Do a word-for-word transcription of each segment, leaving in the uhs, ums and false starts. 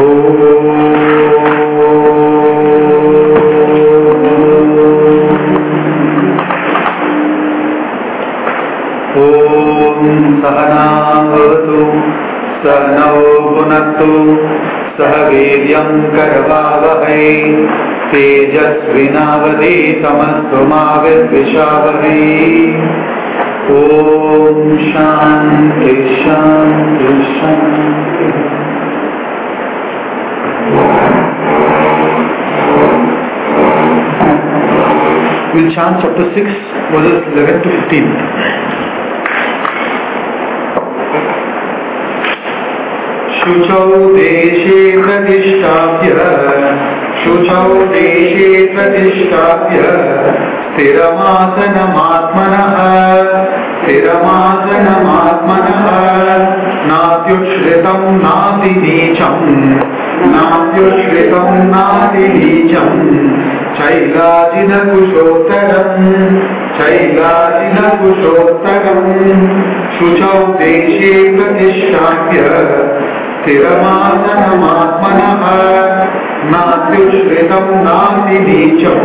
सहना भवतु सहनौ भुनक्तु सह वीर्यं करवावहै तेजस्विनावधीतमस्तु मा विद्विषावहै। ओम शांति शांति शांति। We'll chant chapter six, verses eleven to fifteen. शुचौ देशे प्रतिष्ठाप्य शुचौ देशे प्रतिष्ठाप्य स्थिरमासनमात्मनः स्थिरमासनमात्मनः नात्युच्छ्रितं नातिनीचं नात्युच्छ्रितं नातिनीचं चैलाजिनकुशोत्तरम् चैलाजिनकुशोत्तरम् शुचौ देशे प्रतिष्ठाप्य स्थिरमासनमात्मनः नात्युच्छ्रितं नातिनीचं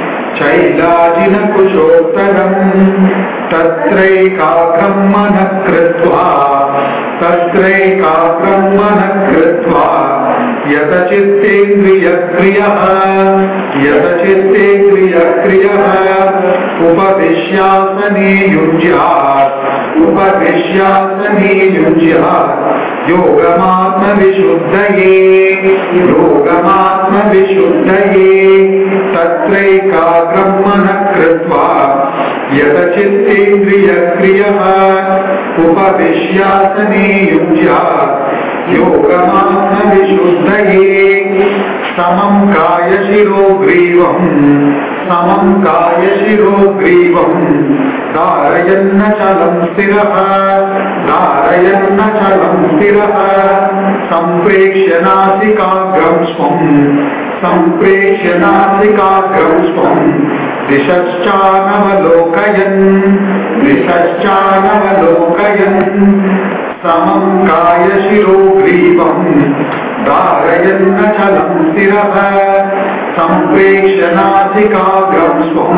चैलाजिनकुशोत्तरम् तत्रैकाग्रं मनः कृत्वा तत्रैकाग्रं मनः कृत्वा यतचित्तेन्द्रियक्रियः यतचित्तेन्द्रियक्रियः उपविश्यासने युञ्ज्यात् उपविश्यासने युञ्ज्यात् योगमात्मविशुद्धये योगमात्मविशुद्धये तत्रैकाग्रं मनः कृत्वा यतचित्तेन्द्रियक्रियः उपविश्यासने युञ्ज्यात् योगमात्मविशुद्धये समं कायशिरो ग्रीवं समं कायशिरो ग्रीवं धारयन्नचलं स्थिरः धारयन्नचलं स्थिरः सम्प्रेक्ष्य नासिकाग्रं स्वं सम्प्रेक्ष्य नासिकाग्रं स्वं दिशश्चानवलोकयन् दिशश्चानवलोकयन् समं कायशिरो ग्रीवं धारयन्नचलं स्थिरः सम्प्रेक्ष्य नासिकाग्रं स्वं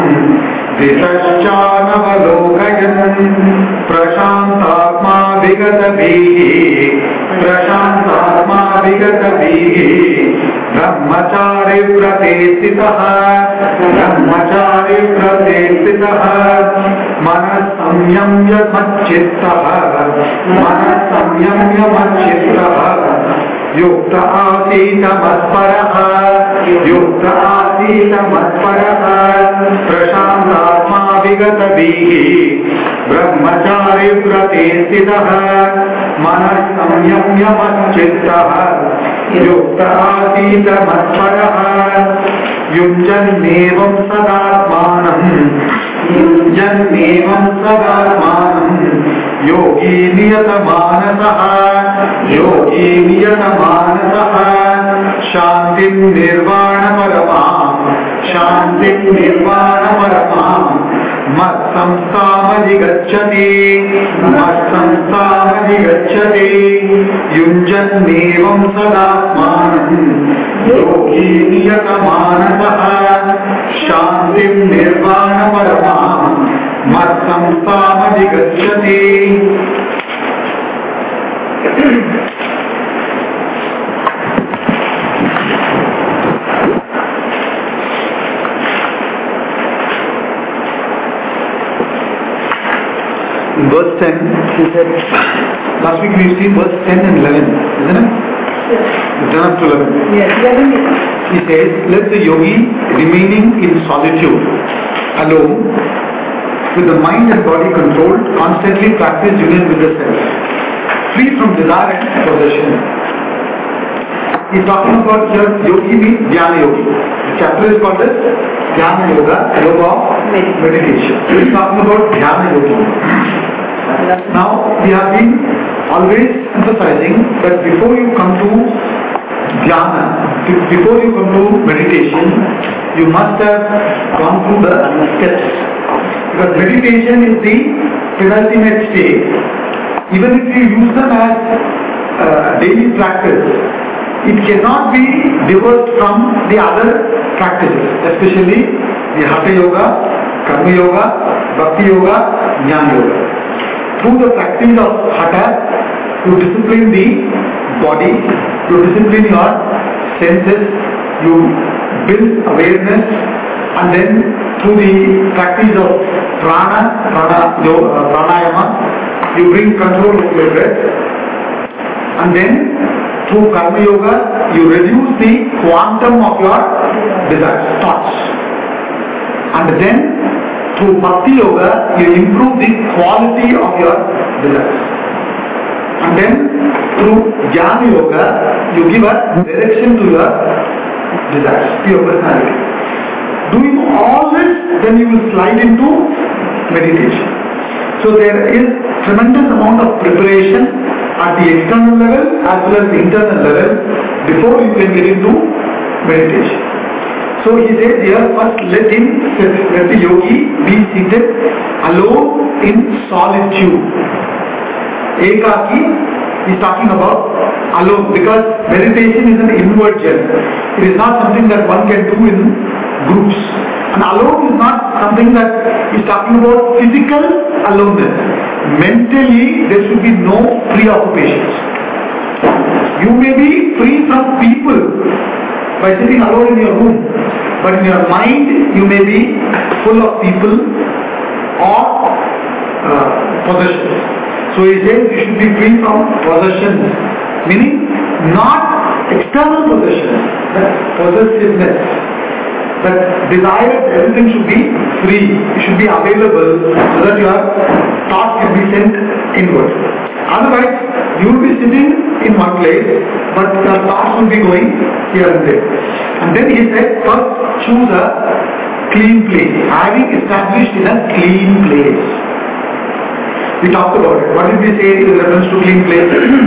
दिशश्चानवलोकयन् प्रशान्तात्मा विगतभिः प्रशान्तात्मा विगतभिः ब्रह्मचारिव्रते स्थितः ब्रह्मचारिव्रते स्थितः मनः संयम्य मच्चित्तः मनः संयम्य मच्चित्तः युक्त आसीत मत्परः युक्त आसीत मत्परः प्रशान्तात्मा विगतभिः ब्रह्मचारिव्रते स्थितः मनः संयम्य मच्चित्तः युक्त आसीत मत्परः युञ्जन्नेवं सदात्मानं युञ्जन्नेवं सदात्मानं योगी नियतमानसः योगी नियतमानसः शान्तिं निर्वाणपरमां शान्तिं निर्वाणपरमां मत्संस्थामधिगच्छति मत्संस्थामधिगच्छति युञ्जन्नेवं सदात्मानं योगी नियतमानसः शान्तिं निर्वाणपरमां मत्संस्थामधिगच्छति। Verse ten, he said, last week we've seen verse ten and eleven, isn't it? Yes. ten up to eleven. Yes, eleven. He says, let the yogi remaining in solitude, alone, with the mind and body controlled, constantly practice union with the self, free from desire and possession. He's talking about here, yogi means dhyana yogi. The chapter is called as dhyana yoga, yoga of meditation. So he's talking about dhyana yogi. Now, we have been always emphasizing that before you come to dhyana, before you come to meditation, you must have gone through the steps. Because meditation is the penultimate stage. Even if you use them as uh, daily practice, it cannot be divorced from the other practices, especially the Hatha Yoga, Karma Yoga, Bhakti Yoga, Jnana Yoga. Through the practice of Hatha, you discipline the body, you discipline your senses, you build awareness, and then through the practice of prana, prana yoga, uh, pranayama, you bring control over your breath, and then through karma yoga, you reduce the quantum of your desires, thoughts, and then through bhakti yoga, you improve the quality of your desires, and then through jnana yoga, you give a direction to your desires, to your personality. Doing all this, then you will slide into meditation. So there is tremendous amount of preparation at the external level as well as the internal level before you can get into meditation. So he says here, first let him sit, let the yogi be seated alone in solitude. Ekaki is talking about alone, because meditation is an inward journey. It is not something that one can do in groups. And alone is not something that is talking about physical aloneness. Mentally, there should be no preoccupations. You may be free from people by sitting alone in your room, but in your mind you may be full of people or uh, possessions. So he says you should be free from possessions, meaning not external possessions, but possessiveness. That desire, everything should be free, it should be available so that your thought can be sent inward. Otherwise, you will be sitting in one place, but your thoughts will be going here and there. And then he said, first choose a clean place, having established in a clean place. We talked about it. What did we say in reference to clean place?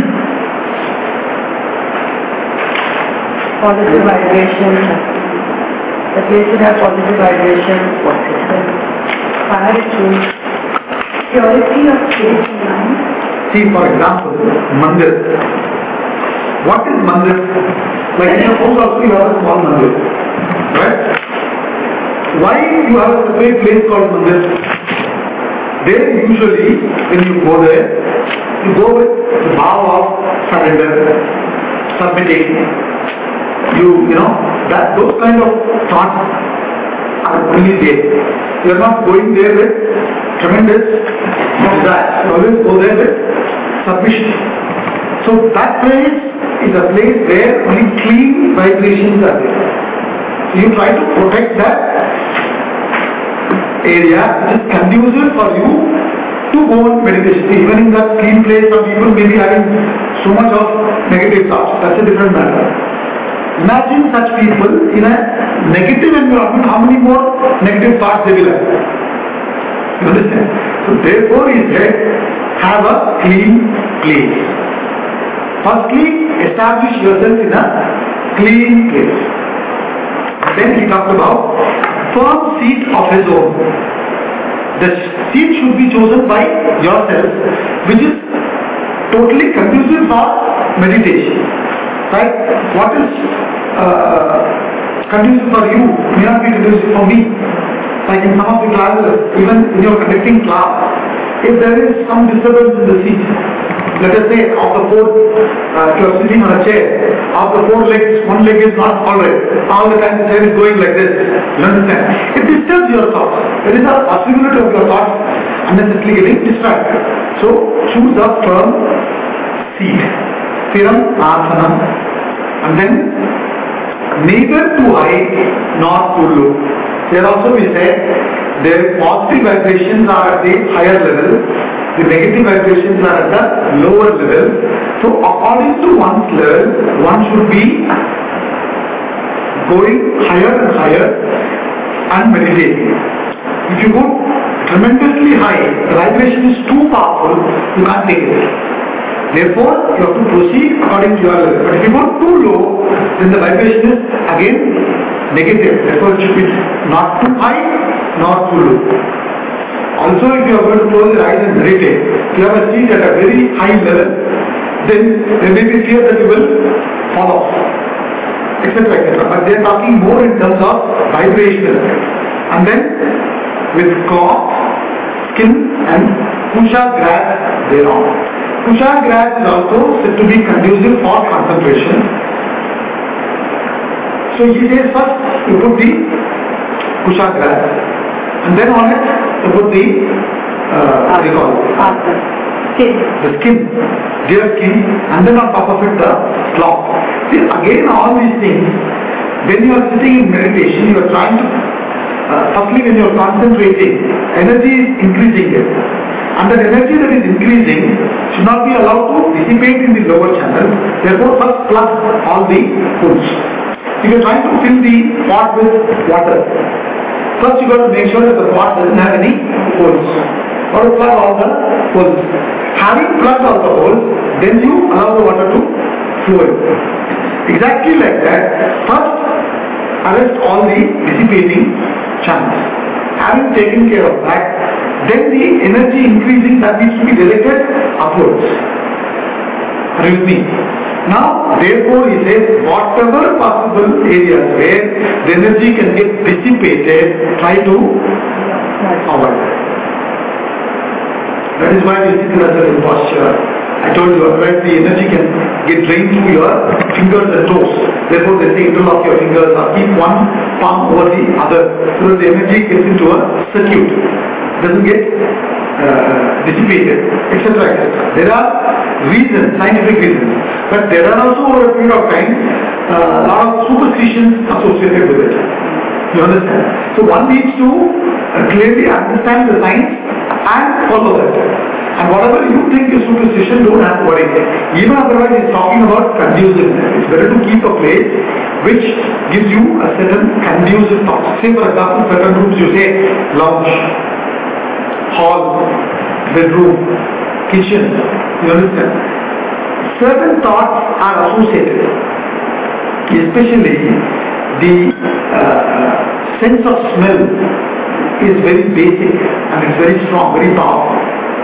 Positive vibration. The place should have positive vibration, fire too, purity of state and mind. See, for example, mandir. What is mandir? Like in your house also you have a small mandir, right? Why you have a separate place called mandir? There usually, when you go there, you go with the vow of surrender, submitting. You, you know, that those kind of thoughts are only there. You are not going there with tremendous desire. You always go there with submission. So that place is a place where only clean vibrations are there. So you try to protect that area which is conducive for you to go on meditation. Even in that clean place, some people may be having so much of negative thoughts. That's a different matter. Imagine such people in a negative environment, how many more negative thoughts they will have. You understand? So therefore he said, have a clean place. Firstly, establish yourself in a clean place. Then he talked about firm seat of his own. The seat should be chosen by yourself, which is totally conducive for meditation. Right? What is uh, conducive for you may not be conducive for me. Like in some of the classes, even in your conducting class, if there is some disturbance in the seat, let us say of the four, uh, you are sitting on a chair, of the four legs, one leg is not alright, all the time the chair is going like this, you understand? It disturbs your thoughts. There is a possibility of your thoughts unnecessarily getting distracted. So choose a firm seat. Thiram asana, and then neither too high nor too low. There also we said the positive vibrations are at the higher level, the negative vibrations are at the lower level. So according to one's level, one should be going higher and higher and meditating. If you go tremendously high, the vibration is too powerful, you can't take it. Therefore, you have to proceed according to your level. But if you go too low, then the vibration is again negative. Therefore, it should be not too high, nor too low. Also, if you are going to close your eyes and meditate, if you have a seat at a very high level, then there may be fear that you will fall off, et cetera, et cetera. But they are talking more in terms of vibrational. And then with cloth, skin and Kusha grass thereon. Kusha grass is also said to be conducive for concentration. So he says first you put the Kusha grass and then on it you put the uh, what do you call it? Skin. The skin, deer skin, and then on top of it the cloth. See, again all these things, when you are sitting in meditation, you are trying to, uh, firstly when you are concentrating, energy is increasing it. And that energy that is increasing should not be allowed to dissipate in the lower channel. Therefore, first plug all the holes. If you are trying to fill the pot with water, first you got to make sure that the pot doesn't have any holes. Or to plug all the holes. Having plugged all the holes, then you allow the water to flow in. Exactly like that, first arrest all the dissipating channels. Having taken care of that, then the energy increasing that needs to be directed upwards. Are you with me? Now, therefore, he says, whatever possible areas where the energy can get dissipated, try to avoid. That is why we sit in a posture. I told you, otherwise the energy can get drained through your fingers and toes. Therefore, they say interlock your fingers or keep one palm over the other so that the energy gets into a circuit. Doesn't get uh, dissipated, et cetera, et cetera. There are reasons, scientific reasons, but there are also over a period of time a uh, lot of superstitions associated with it. You understand? So one needs to uh, clearly understand the science and follow that. And whatever you think is superstition, don't have to worry. Even otherwise, he's talking about conduciveness. It's better to keep a place which gives you a certain conducive thought. Say for example, certain rooms you say lounge, hall, bedroom, kitchen. You understand? Certain thoughts are associated. Especially the uh, sense of smell is very basic and it's very strong, very powerful.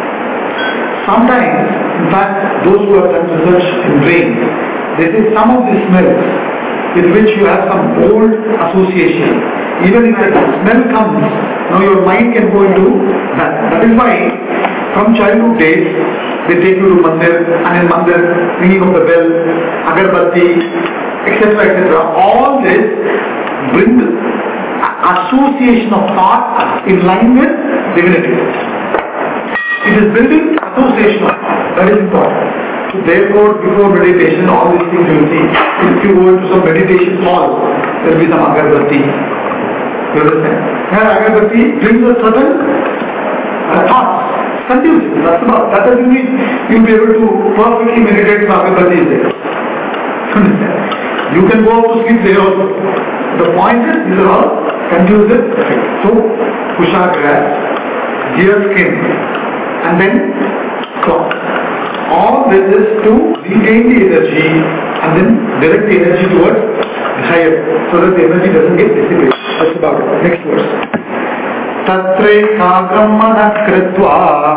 Sometimes, in fact, those who have done research in brain, they say some of the smells with which you have some old association, even if the smell comes, now your mind can go into that. That is why, from childhood days, they take you to mandir, and in mandir, ringing of the bell, agarbatti, et cetera, et cetera. All this brings association of thought in line with divinity. It is building association of thought. That is important. So therefore, before meditation, all these things you will see. If you go into some meditation hall, there will be some agarbatti. You understand? And agarbatti brings a certain uh, thoughts. Conducive. That's about. That doesn't mean you will be able to perfectly meditate if agarbatti is there. Understand? You can go to sleep there also. The point is, these are all conducive. So, kusha grass, deer skin, and then cloth. All this is to regain the energy and then direct the energy towards the higher, so that the energy doesn't get dissipated. That's about it. Next verse. Tatrekagram manah kritva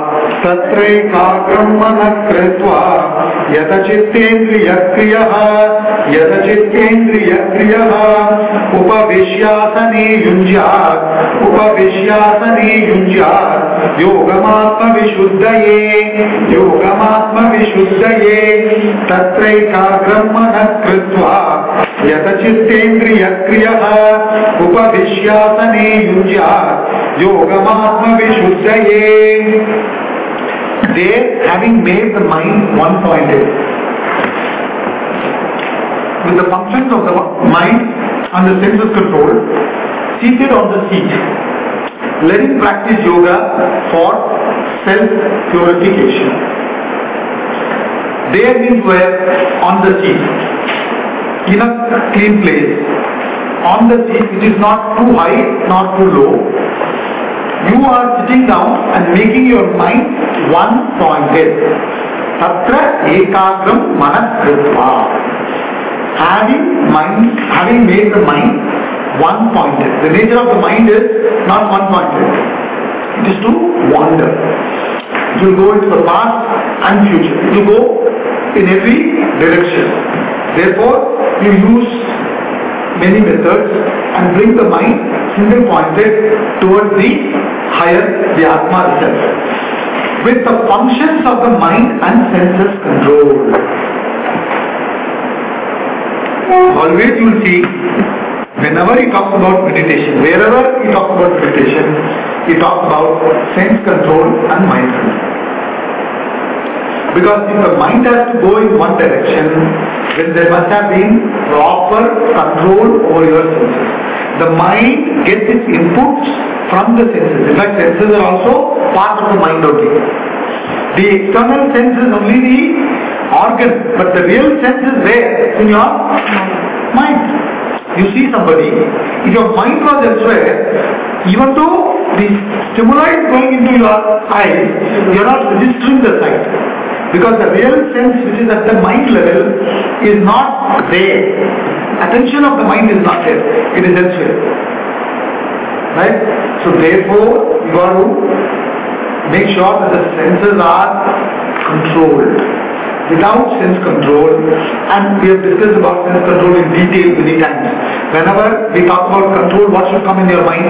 Tatrekagram manah kritva Yata chittendriya kriyaha Yata chittendriya kriyaha Upavishyasane yunjyat Upavishyasane yunjyat Yogamatma vishuddhaye Yogamatma vishuddhaye Tatrekagram manah kritva Yata chittendriya kriyaha Upavishyasane yunjyat Yogamatma vishuddhaye. They, having made the mind one-pointed, with the functions of the mind and the senses controlled, seated on the seat, let him practice yoga for self-purification. There means where? On the seat, in a clean place, on the seat which is not too high, not too low. You are sitting down and making your mind one-pointed. Tatra ekagram manah kritva. Having mind, having made the mind one-pointed. The nature of the mind is not one-pointed. It is to wander. It will go into the past and future. It will go in every direction. Therefore, you use many methods and bring the mind single pointed towards the higher, the Atma itself, with the functions of the mind and senses controlled. Always you will see, whenever he talks about meditation, wherever he talks about meditation, he talks about sense control and mind control. Because if the mind has to go in one direction, then there must have been proper control over your senses. The mind gets its inputs from the senses. In fact, senses are also part of the mind only. The external sense is only the organ, but the real sense is where? In your mind. You see somebody, if your mind was elsewhere, even though the stimuli is going into your eyes, you are not registering the sight. Because the real sense which is at the mind level is not there. Attention of the mind is not there. It is elsewhere. Right? So therefore, you have to make sure that the senses are controlled. Without sense control, and we have discussed about sense control in detail many times. Whenever we talk about control, what should come in your mind?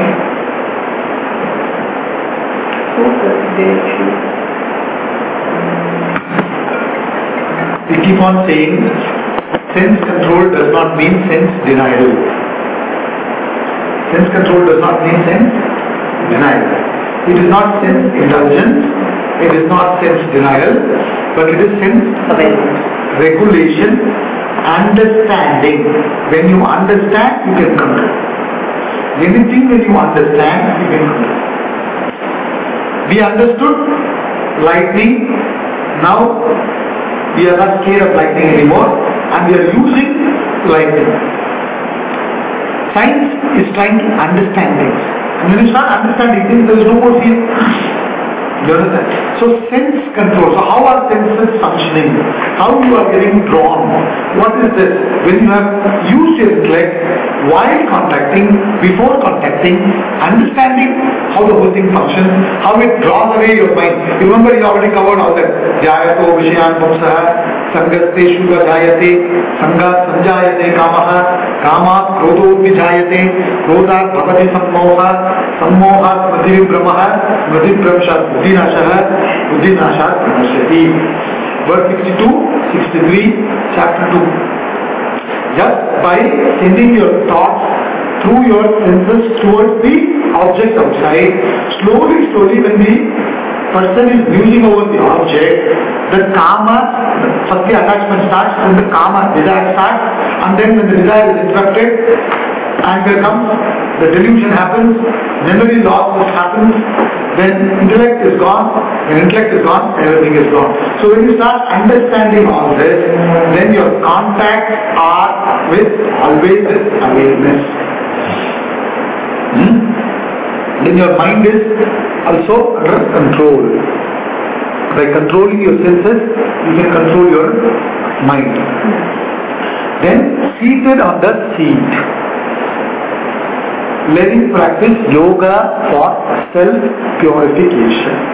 We keep on saying sense control does not mean sense denial. Sense control does not mean sense denial. It is not sense indulgence, it is not sense denial, but it is sense regulation, understanding. When you understand, you can control. Anything when you understand, you can control. We understood lightning, now we are not scared of lightning anymore, and we are using lightning. Science is trying to understand things. And when you start understanding things, there is no more fear. You understand? So sense control. So how are senses functioning? How you are getting drawn? What is this? When you have used your intellect while contacting, before contacting, understanding how the whole thing functions, how it draws away your mind. You remember you already covered all that. Jayato Vishayan Pumsaha, Sangaste Shuga Jayate, Sanga Sanjayate Kamaha, Kamat Krodho Vijayate, Krodhat Bhavati Sammoha, Sammohat Madhivibhramaha, Madhivibhramshat Buddhinashaha, Buddhinashat Pranashyati. Verse sixty-two, sixty-three, chapter two. Just by sending your thoughts through your senses towards the object outside, slowly, slowly when the person is musing over the object, the kama, first the attachment starts, then the kama, desire starts, and then when the desire is interrupted, anger comes, the delusion happens, memory loss happens, then intellect is gone, when intellect is gone, everything is gone. So when you start understanding all this, then your contacts are with always this awareness. Hmm? Then your mind is also under control. By controlling your senses, you can control your mind. Then seated on the seat, let him practice yoga for self-purification.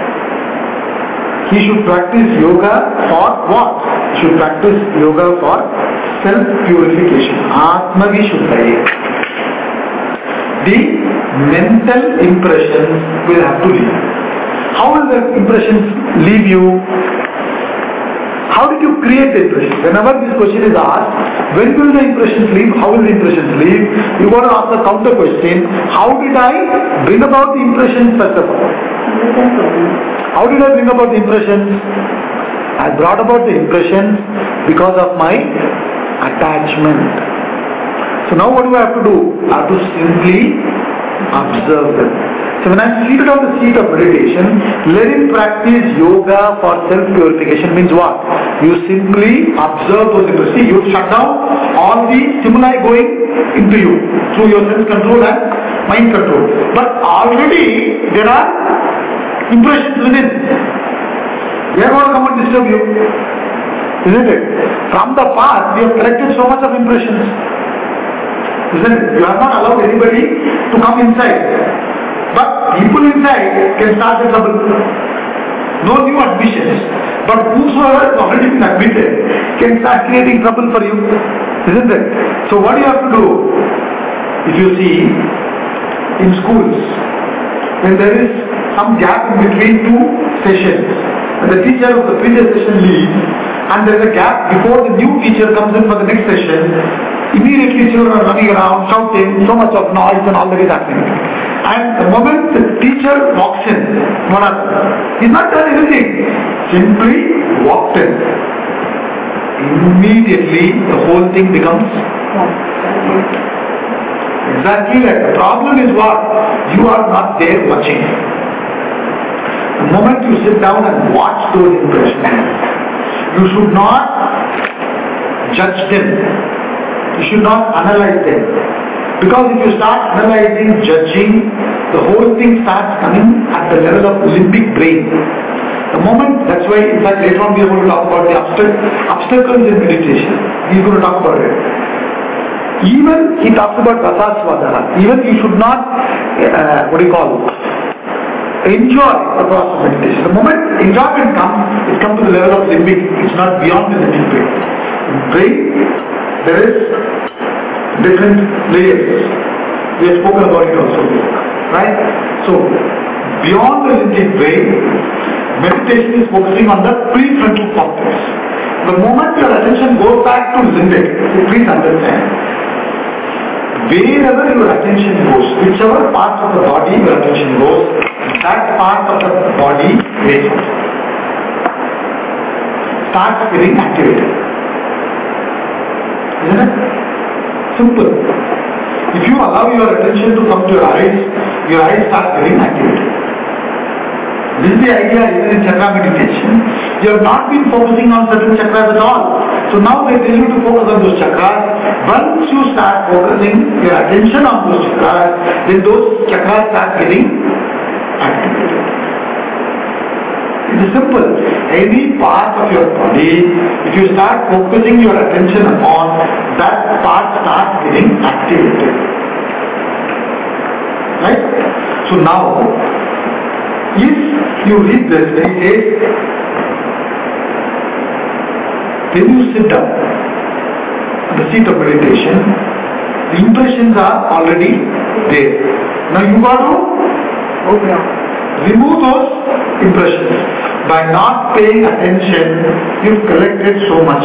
He should practice yoga for what? He should practice yoga for self-purification. Atma Vishuddhaya. The mental impressions will have to leave. How will the impressions leave you? How did you create the impression? Whenever this question is asked, when will the impressions leave? How will the impressions leave? You got to ask the counter question. How did I bring about the impressions first of all? How did I bring about the impressions? I brought about the impressions because of my attachment. So now what do I have to do? I have to simply observe them. So when I am seated on the seat of meditation, let him practice yoga for self-purification. Means what? You simply observe those impressions. See, you shut down all the stimuli going into you through your sense control and mind control. But already there are impressions within. They are going to come and disturb you. Isn't it? From the past, we have collected so much of impressions. Isn't it? You have not allowed anybody to come inside. But people inside can start the trouble. No new admissions. But whosoever has already been admitted, can start creating trouble for you, isn't it? So what do you have to do? If you see in schools, when there is some gap in between two sessions, and the teacher of the previous session leaves, and there is a gap before the new teacher comes in for the next session, immediately children are running around, shouting, so much of noise and all that is happening. And the moment the teacher walks in, what happens? He's not done anything. Simply walked in. Immediately the whole thing becomes exactly like the problem is what? You are not there watching. The moment you sit down and watch those impressions, you should not judge them. You should not analyze them. Because if you start analyzing, judging, the whole thing starts coming at the level of limbic brain. The moment, that's why in fact later on we are going to talk about the obstacles in meditation. He is going to talk about it. Even he talks about rasaswadaha. Even you should not, uh, what do you call, enjoy the process of meditation. The moment enjoyment comes, it comes to the level of limbic. It's not beyond the limbic brain. In brain, there is different layers. We have spoken about it also, right? So, beyond the limbic brain, meditation is focusing on the prefrontal cortex. The moment your attention goes back to limbic, so please understand, wherever your attention goes, whichever part of the body your attention goes, that part of the body wakes up, starts getting activated. Isn't it? Simple. If you allow your attention to come to your eyes, your eyes start getting activated. This is the idea even in chakra meditation. You have not been focusing on certain chakras at all. So now they tell you to focus on those chakras. Once you start focusing your attention on those chakras, then those chakras start getting activated. It is simple. Any part of your body, if you start focusing your attention upon, that part starts getting activated. Right? So now, if you read this, when it says, when you sit down on the seat of meditation, the impressions are already there. Now you got to remove those impressions. By not paying attention, you've collected so much.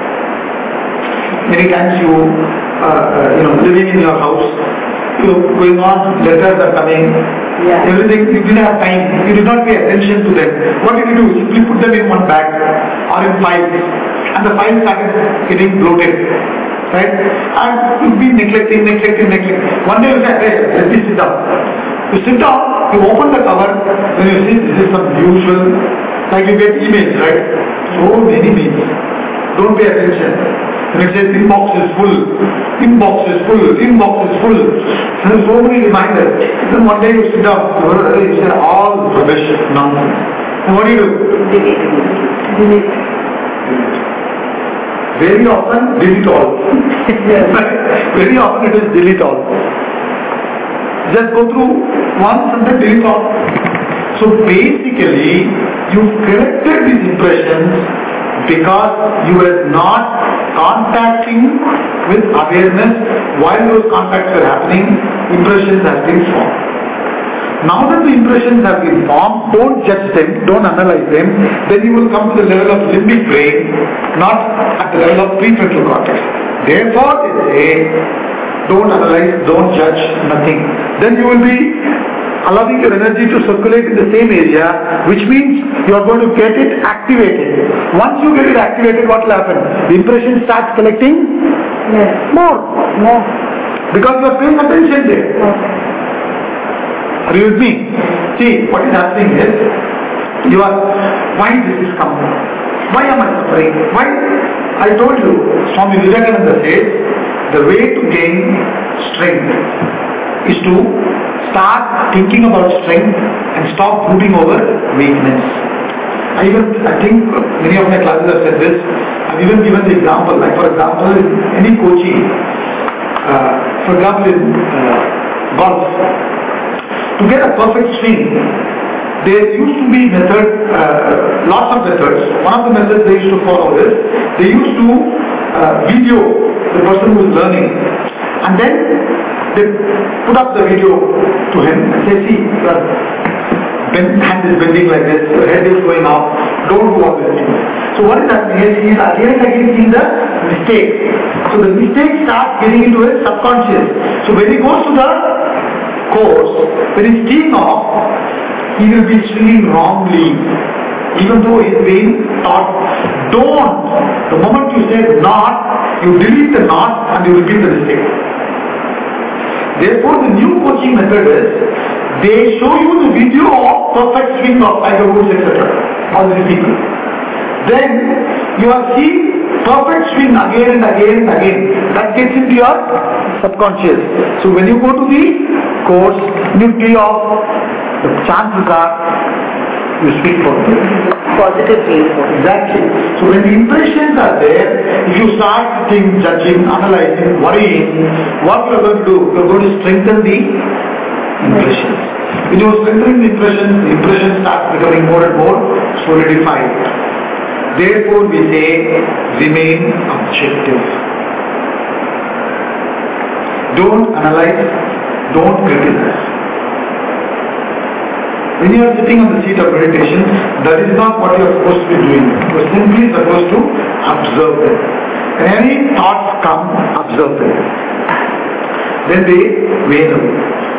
Many times you, uh, uh, you know, living in your house, you going on, letters are coming, yeah. Everything, you didn't have time, you did not pay attention to them. What did you do? Simply put them in one bag or in files, and the files started getting bloated. Right? And you've been neglecting, neglecting, neglecting. One day you say, hey, let me sit down. You sit down, you open the cover, when you see this is some usual, like you get emails, right? So many mails. Don't pay attention. When it says inbox is full, inbox is full, inbox is full. There are so many reminders. Then one day you sit down, you say all rubbish, nonsense. And what do you do? Delete. Delete. Very often, delete all. Very often it is delete all. Just go through once and then delete all. So basically, you corrected these impressions because you were not contacting with awareness. While those contacts were happening, impressions have been formed. Now that the impressions have been formed, don't judge them, don't analyze them, then you will come to the level of limbic brain, not at the level of prefrontal cortex. Therefore, they say, don't analyze, don't judge, nothing. Then you will be allowing your energy to circulate in the same area, which means you are going to get it activated. Once you get it activated, what will happen? The impression starts collecting yes. more. more. Because you are paying attention there. Okay. Are you with me? See, what is happening is, you are, why this is coming? Why am I suffering? Why? I told you, Swami Vivekananda says, the way to gain strength is to start thinking about strength and stop brooding over weakness. I even, I think many of my classes have said this. I've even given the example, like for example, in any coaching, uh, for example in uh, golf, to get a perfect swing, there used to be method, uh, lots of methods. One of the methods they used to follow is, they used to uh, video the person who is learning, and then they put up the video to him and say, see, your hand is bending like this, your head is going up, don't do all these things. So what is happening is, he is again and again seeing the mistake. So the mistake starts getting into his subconscious. So when he goes to the course, when he's teeing off, he will be swinging wrongly. Even though he's being taught, don't. The moment you say not, you delete the not and you repeat the mistake. Therefore, the new coaching method is, they show you the video of perfect swing of Tiger Woods, et cetera. All these people. Then you are seeing perfect swing again and again and again. That gets into your subconscious. So when you go to the course, you tee off, the chances are you speak positive. Positive reinforcement. Exactly. So when the impressions are there, if you start thinking, judging, analyzing, worrying, what you are going to do? You are going to strengthen the impressions. When you are strengthening the impressions, the impressions start becoming more and more solidified. Therefore we say, remain objective. Don't analyze, don't criticize. When you are sitting on the seat of meditation, that is not what you are supposed to be doing. You are simply supposed to observe them. When any thoughts come, observe them. Then they wane away.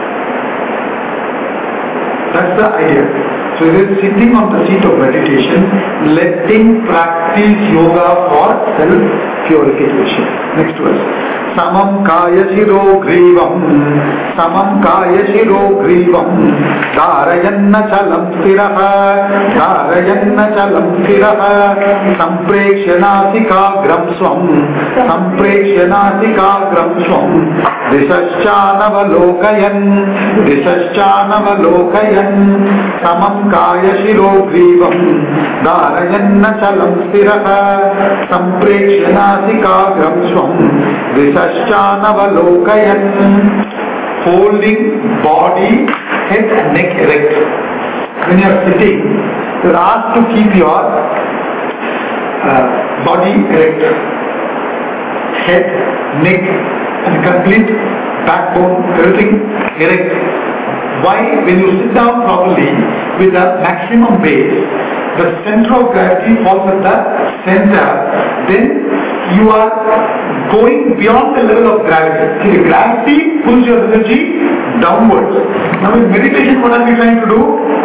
That's the idea. So it is sitting on the seat of meditation, letting practice yoga for self-purification. Next verse. Samam kaya shiro grivam, samam kaya shiro grivam, dharayanna chalam stiraha, dharayanna chalam stiraha, samprekshanasika gram swam, samprekshanasika gram swam, dishaschanavalokayan, dishaschanavalokayan, samam kaya shiro grivam, dharayanna chalam stiraha, samprekshanasika gram swam, Dishaschanavalokayan, holding body, head and neck erect. When you are sitting, you are asked to keep your uh, body erect, head, neck and complete backbone, everything erect. Why? When you sit down properly with the maximum base, the center of gravity falls at the center, then you are going beyond the level of gravity. See, gravity pulls your energy downwards. Now in meditation, what are we trying to do?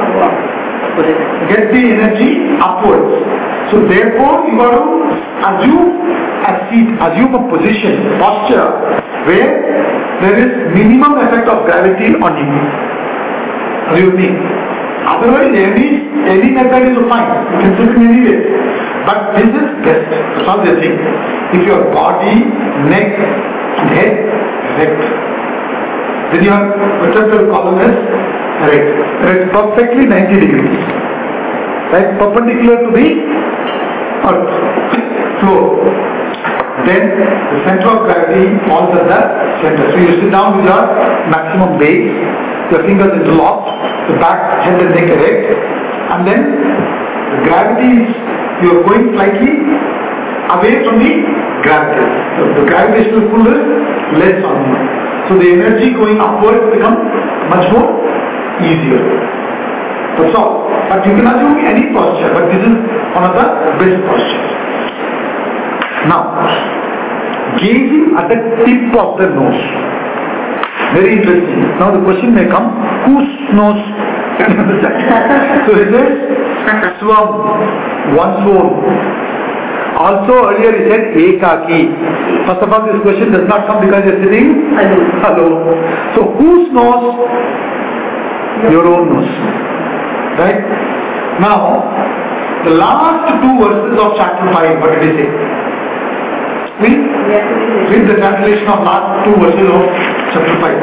Get the energy upwards. So therefore, you got to assume a seat, assume a position, posture, where there is minimum effect of gravity on you. Are you with me? Otherwise, any, any method is fine. You can sit in any way. But this is best. That's all they think. If your body, neck, and head erect, then your vertebral column is erect. Erect perfectly ninety degrees. Right? Perpendicular to the earth floor. Then the center of gravity falls at the center. So you sit down with your maximum base, your fingers interlocked, the back, head and neck erect, and then the gravity is, you are going slightly away from the gravity. So the gravitational pull is less on you. So the energy going upwards becomes much more easier. That's all. But you can assume any posture, but this is one of the best postures. Now, gazing at the tip of the nose. Very interesting. Now the question may come, whose nose? So it is swam, one's own. Also earlier he said ekaki. First of all, this question does not come because you are sitting alone. So whose nose? Your own nose. Right? Now, the last two verses of chapter five, what did he say? Read, read the translation of last two verses of chapter five.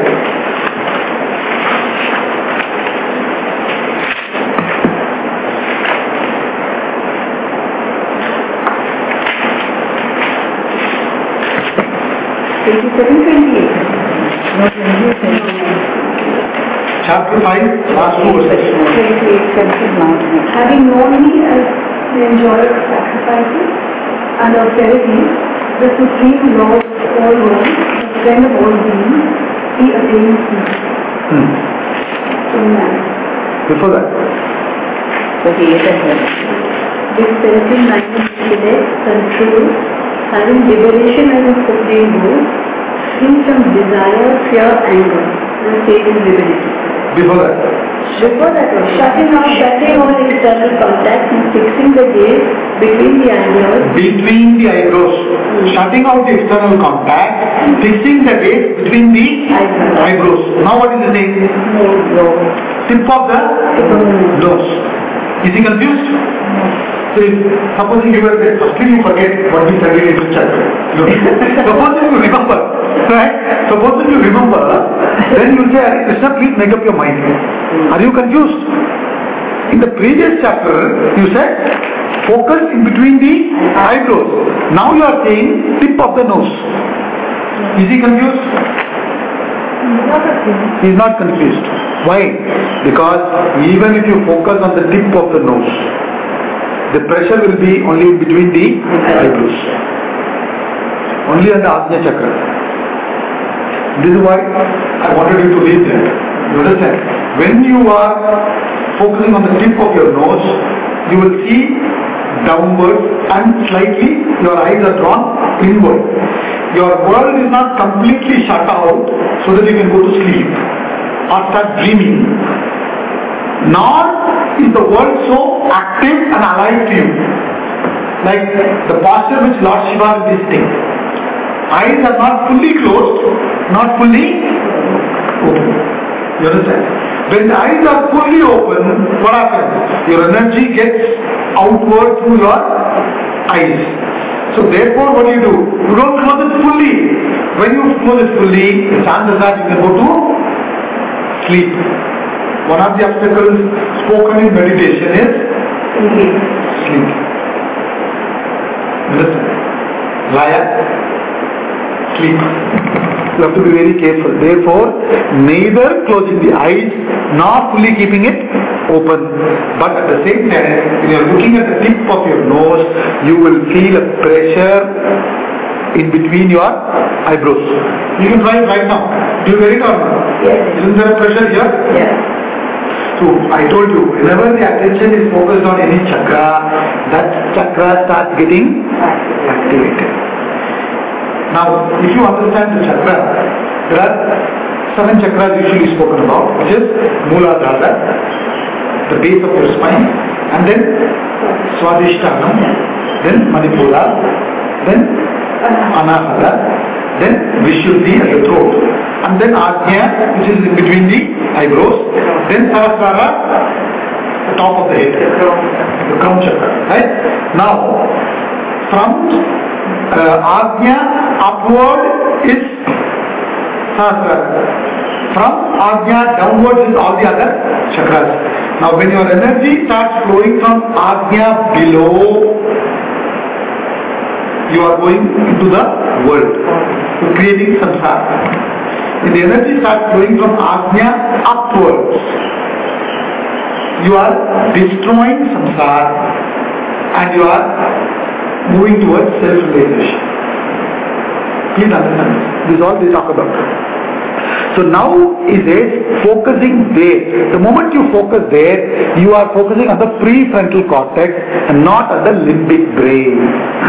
twenty-seven, twenty-eight. No, twenty-eight. chapter five, last two verses. Having known me as the enjoyer of sacrifices and austerity, the supreme Lord of all worlds, the friend of all beings, he attains me. Hmm. Amen. Before that. So he is at him. This self-enlightened intellect controls, having liberation as a supreme goal, free from desire, fear, anger, and state in liberty. Before that. Before that was shutting off, shutting all external contact and fixing the gaze between the eyebrows. Between the eyebrows. Mm. Shutting out the external contact, fixing the gaze between the eyebrows. eyebrows. Now what is the name? No. Tip of the Mm. nose. Is he confused? No. So if, supposing you were there, firstly you forget what we studied in the chapter. Supposing you remember, right? Supposing you remember, then you say, Krishna, please make up your mind. Are you confused? In the previous chapter, you said, focus in between the eyebrows. Now you are saying, tip of the nose. Is he confused? He is not confused. Why? Because even if you focus on the tip of the nose, the pressure will be only in between the eyebrows. Only on the Ajna Chakra. This is why I wanted you to read that. You understand? When you are focusing on the tip of your nose, you will see downward and slightly your eyes are drawn inward. Your world is not completely shut out so that you can go to sleep or start dreaming. Nor is the world so active and alive to you. Like the posture which Lord Shiva is visiting. Eyes are not fully closed, not fully open. You understand? When the eyes are fully open, what happens? Your energy gets outward through your eyes. So therefore what do you do? You don't close it fully. When you close it fully, the chances are you can go to sleep. One of the obstacles spoken in meditation is sleep. Sleep. Understand? Laya, sleep. You have to be very careful. Therefore, neither closing the eyes nor fully keeping it open. But at the same time, when you are looking at the tip of your nose, you will feel a pressure in between your eyebrows. You can try it right now. Do you get it or not? Yes. Isn't there a pressure here? Yes. So I told you, whenever the attention is focused on any chakra, that chakra starts getting activated. Now, if you understand the chakra, there are seven chakras usually spoken about, which is Mooladhara, the base of your spine, and then Swadhisthana, then Manipura, then Anahata, then Vishuddhi at the throat, and then Ajna, which is in between the eyebrows, then Sahasrara, the top of the head, the crown chakra, right? Now, from uh, Ajna upward is Sahasrara. From Ajna downwards is all the other chakras. Now when your energy starts flowing from Ajna below, you are going into the world, you're creating samsara. When the energy starts flowing from Ajna upwards, you are destroying samsara and you are moving towards self-realization. Please understand this. This is all they talk about. So now is a focusing there. The moment you focus there, you are focusing on the prefrontal cortex and not on the limbic brain.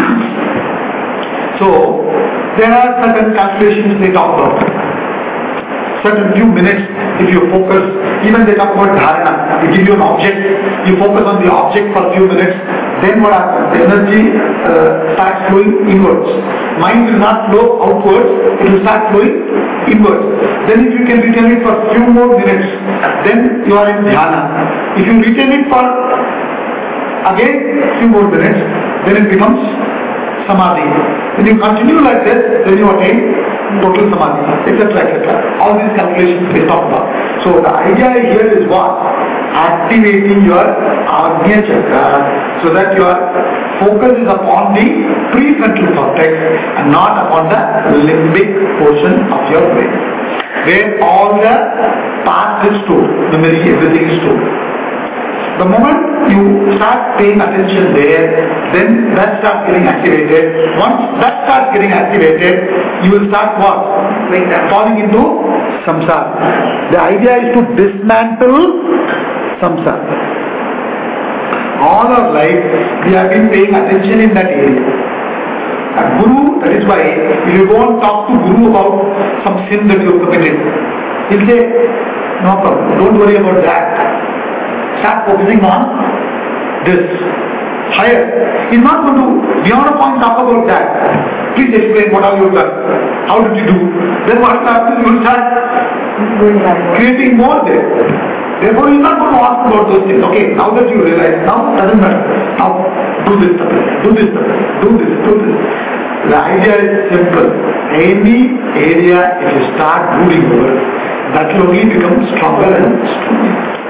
So there are certain calculations they talk about. Certain few minutes, if you focus, even they talk about dharana, they give you an object, you focus on the object for a few minutes, then what happens? The energy uh, starts flowing inwards. Mind will not flow outwards, it will start flowing inwards. Then if you can retain it for a few more minutes, then you are in dhyana. If you retain it for again few more minutes, then it becomes samadhi. When you continue like this, then you attain total samadhi, et cetera, et cetera. All these calculations they talk about. So the idea here is what? Activating your Ajna chakra so that your focus is upon the prefrontal cortex and not upon the limbic portion of your brain. where all the past is stored, memory, everything is stored. The moment you start paying attention there, then that starts getting activated. Once that starts getting activated, you will start what? Falling into samsara. The idea is to dismantle samsara. All our life, we have been paying attention in that area. A guru, that is why, if you go and talk to guru about some sin that you have committed, he'll say, no problem, don't worry about that. Start focusing on this. Higher. He's not going to, beyond a point, talk about that. Please explain what have you done. How did you do? Then what happens? You will start creating more there. Therefore, he's not going to ask about those things. Okay, now that you realize, now it doesn't matter. Now, do this, do this, do this, do this. The idea is simple. Any area, if you start brooding over, that will only become stronger and stronger.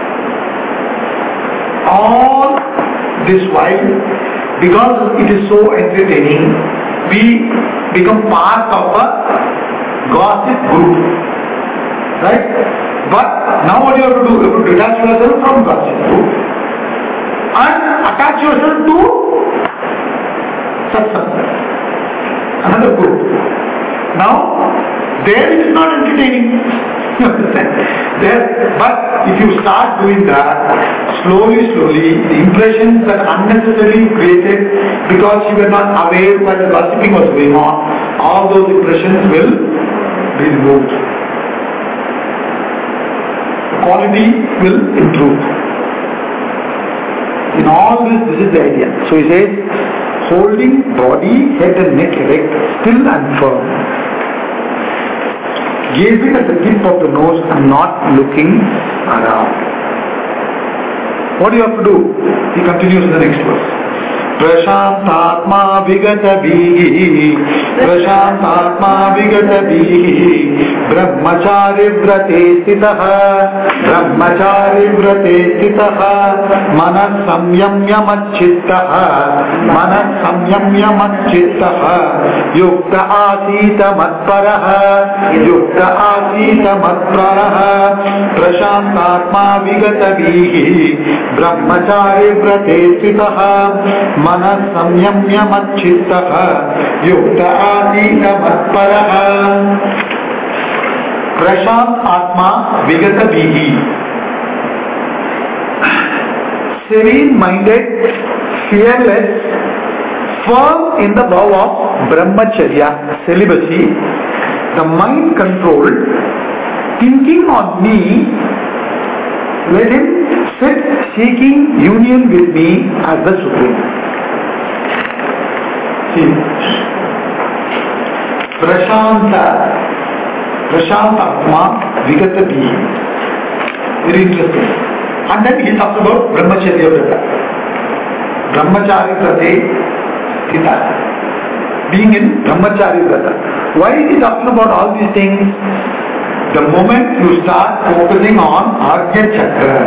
All this while, because it is so entertaining, we become part of a gossip group. Right? But now what you have to do? You have to detach yourself from gossip group and attach yourself to satsang, another group. Now, there it is not entertaining. You understand? There, but if you start doing that, slowly, slowly, the impressions that unnecessarily created because you were not aware while the gossiping was going on, all those impressions will be removed. The quality will improve. In all this, this is the idea. So he says, holding body, head and neck erect, still and firm. Gazing at the tip of the nose and not looking around. What do you have to do? He continues in the next verse. Prashantatma vigata bihi Prashantatma vigata bihi Brahmachari vrate stitaha Brahmachari vrate stitaha Manas samyamya macchittaha Manas samyamya macchittaha Yukta asita matparaha Yukta asita matparaha Prashantatma vigata bihi Brahmachari vrate stitaha Manas samyamya macchittaha Yukta asita matparaha Prashant Atma Vigata Bihi. Serene minded, fearless, firm in the vow of Brahmacharya, celibacy, the mind controlled, thinking on me, let him sit seeking union with me as the Supreme. See, Prashanta, Prashanta Atma Vigata Bihi. Very interesting. And then he talks about Brahmacharya Vrata. Brahmachari Vrate Sthita. Being in Brahmachari Vrata. Why is he talking about all these things? The moment you start focusing on Ajna Chakra,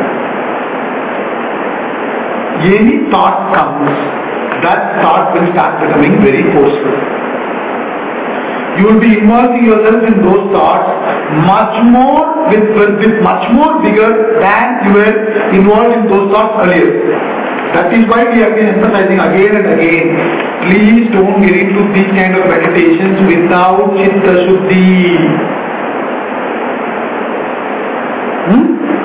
any thought comes, that thought will start becoming very forceful. You will be immersing yourself in those thoughts much more, with, with much more vigor than you were involved in those thoughts earlier. That is why we have been emphasizing again and again, please don't get into these kind of meditations without Chitta Shuddhi. Hmm?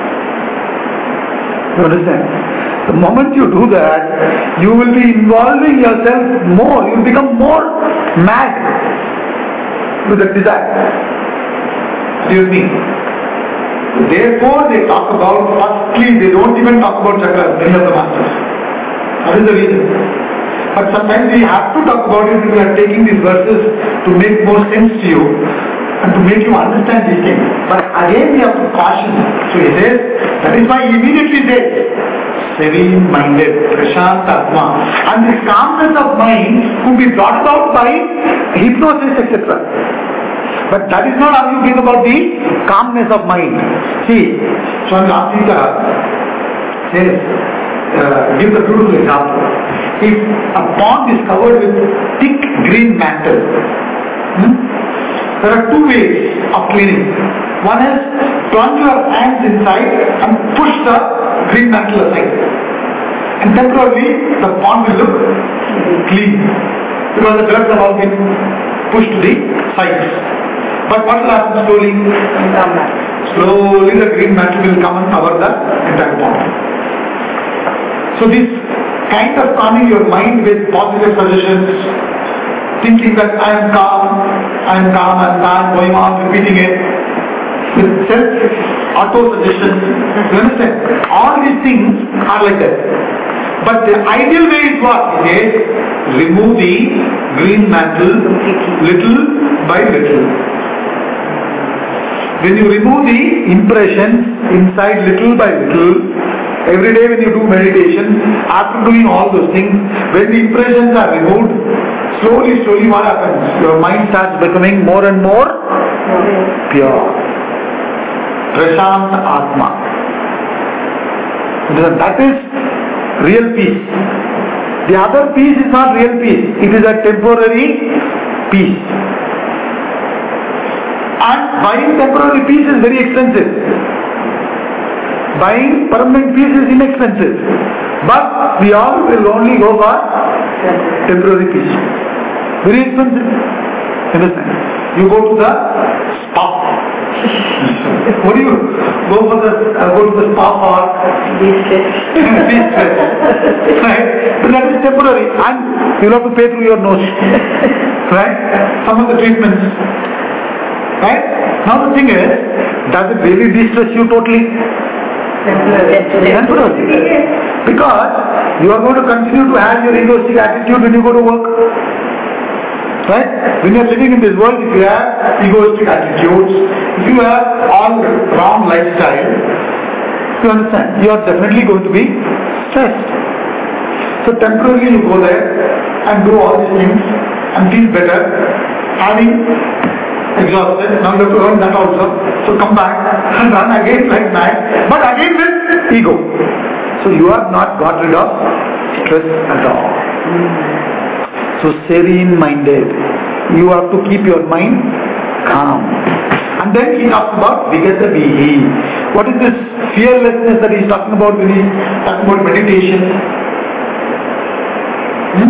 You understand? The moment you do that, you will be involving yourself more, you will become more mad with the desire. Do you think? Therefore, they talk about, firstly, they don't even talk about chakras, many of the masters. That is the reason. But sometimes we have to talk about it if we are taking these verses to make more sense to you and to make you understand these things. But again, we have to caution. So he says, that is why he immediately says, serene-minded, Prashant Atma. And this calmness of mind could be brought about by hypnosis, et cetera. But that is not how you bring about the calmness of mind. See, Swami Ramtika says, uh, gives a beautiful example. If a pond is covered with thick green mantle, hmm, There are two ways of cleaning. One is plunge your hands inside and push the green mantle aside. And temporarily the pond will look clean because the dirt have all been pushed to the sides. But what will happen slowly? Slowly the green mantle will come and cover the entire pond. So this kind of calming your mind with positive suggestions, thinking that I am calm, I am calm, I am calm, going on, repeating it, with self-auto-suggestions, you understand? All these things are like that. But the ideal way is what? It is remove the green mantle little by little. When you remove the impressions inside little by little, every day when you do meditation, after doing all those things, when the impressions are removed, slowly, slowly what happens? Your mind starts becoming more and more pure. Prashant Atma. That is real peace. The other peace is not real peace. It is a temporary peace. And buying temporary peace is very expensive. Buying permanent peace is inexpensive. But we all will only go for temporary peace. Very expensive. Understand? You go to the spa. What do you go for the uh, go to the spa for? De-stress. Right? But that is temporary, and you will have to pay through your nose. Right? Some of the treatments. Right? Now the thing is, does it really de-stress you totally? Temporary. Because you are going to continue to have your egoistic attitude when you go to work. Right? When you are living in this world, if you have egoistic attitudes, if you have all wrong lifestyle, you understand, you are definitely going to be stressed. So temporarily you go there and do all these things and feel better, having exhausted, now you have to earn that also. So come back and run again like mad, but again with ego. So you have not got rid of stress at all. So serene-minded. You have to keep your mind calm. And then he talks about Vigata Vihi. What is this fearlessness that he is talking about when he is talking about meditation? Hmm?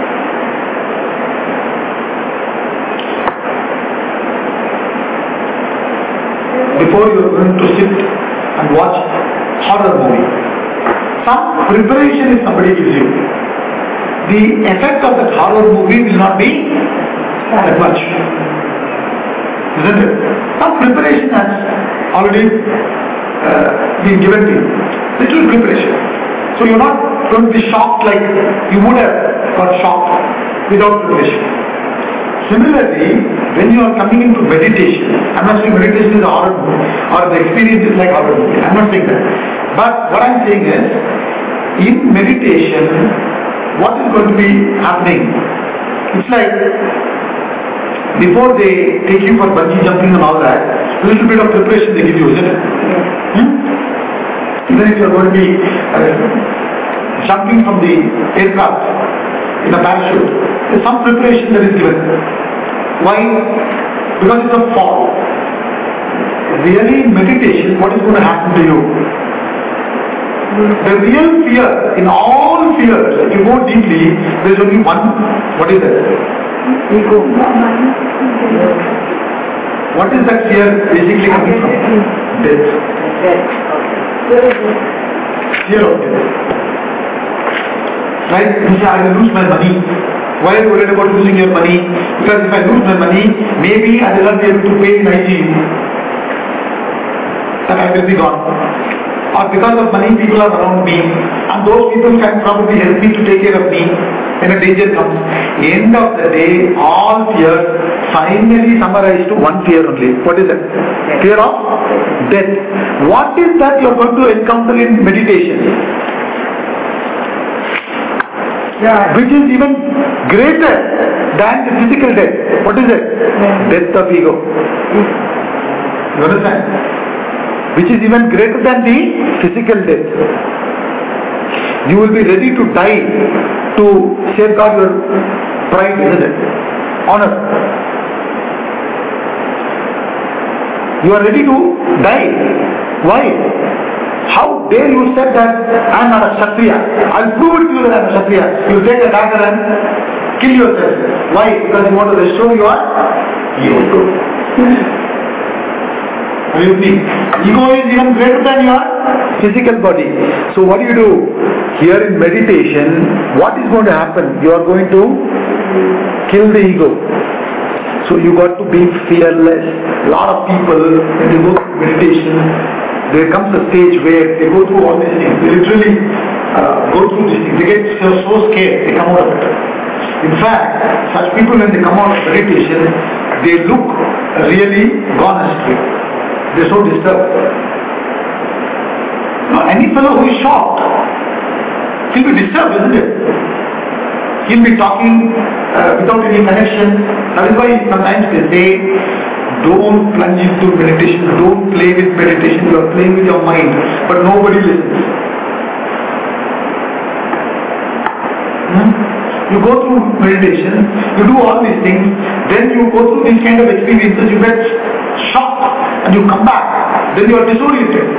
Before you are going to sit and watch horror movie, some preparation if somebody gives you, the effect of that horror movie will not be that much. Isn't it? Some preparation has already uh, been given to you. Little preparation. So you are not going to be shocked like you would have got shocked without preparation. Similarly, when you are coming into meditation, I am not saying meditation is a horror movie or the experience is like horror movie. I am not saying that. But what I am saying is, in meditation, what is going to be happening? It's like before they take you for bungee jumping and all that, a little bit of preparation they give you, isn't it? Hmm? Even if you are going to be uh, jumping from the aircraft in a parachute, there is some preparation that is given. Why? Because it's a fall. Really in meditation, what is going to happen to you? The real fear, in all fears, if you go deeply, there is only one. What is that? Ego. What is that fear basically coming from? Death. Fear of death. Right? You say, I will lose my money. Why are you worried about losing your money? Because if I lose my money, maybe I will not be able to pay in I C U. Then I will be gone. Or because of money, people are around me, and those people can probably help me to take care of me when a danger comes. End of the day, all fears finally summarize to one fear only. What is it? Fear of death. What is that you are going to encounter in meditation? Yeah. Which is even greater than the physical death. What is it? Yeah. Death of ego. You understand? Which is even greater than the physical death. You will be ready to die to safeguard your pride, isn't it? Honor. You are ready to die. Why? How dare you say that I am not a Kshatriya? I will prove it to you that I am a Kshatriya. You take a dagger and kill yourself. Why? Because you want to restore your ego. Are you with me? Ego is even greater than your physical body. So what do you do? Here in meditation, what is going to happen? You are going to kill the ego. So you got to be fearless. A lot of people, when they go through meditation, there comes a stage where they go through all these things. They literally uh, go through these things. They get so, so scared, they come out of it. In fact, such people when they come out of meditation, they look really gone astray. They're so disturbed. Now, any fellow who is shocked, he'll be disturbed, isn't it? He'll be talking uh, without any connection. That is why sometimes they say, don't plunge into meditation, don't play with meditation, you are playing with your mind, but nobody listens. Hmm? You go through meditation, you do all these things, then you go through these kind of experiences, you get shocked, and you come back, then you are disoriented.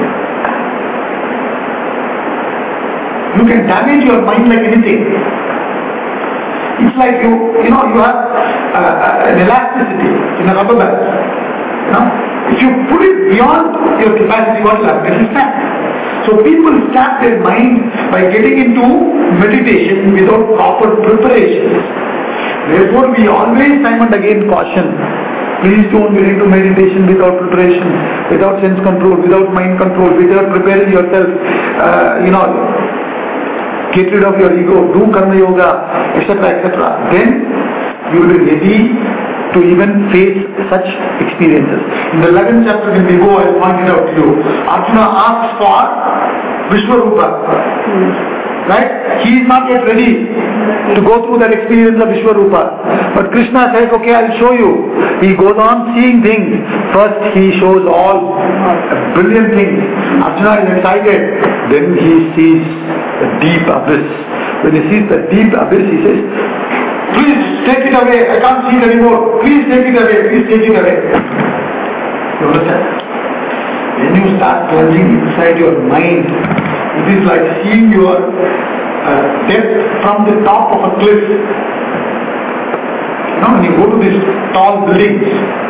You can damage your mind like anything. It's like you, you know, you have uh, an elasticity in a rubber band. You know? If you put it beyond your capacity, what will happen? It will snap. So people snap their mind by getting into meditation without proper preparation. Therefore, we always time and again caution. Please don't get into meditation without preparation, without sense control, without mind control, without preparing yourself, uh, you know, get rid of your ego, do karma yoga, et cetera, et cetera. Then you will be ready to even face such experiences. In the eleventh chapter, when we go, I will point it out to you. Arjuna asks for Vishwarupa. Right? He is not yet ready to go through that experience of Vishwarupa. But Krishna says, okay, I will show you. He goes on seeing things. First he shows all brilliant things. Arjuna is excited. Then he sees the deep abyss. When he sees the deep abyss, he says, please take it away. I can't see it anymore. Please take it away. Please take it away. You understand? When you start plunging inside your mind, it is like seeing your uh, depth from the top of a cliff. You know, when you go to these tall buildings,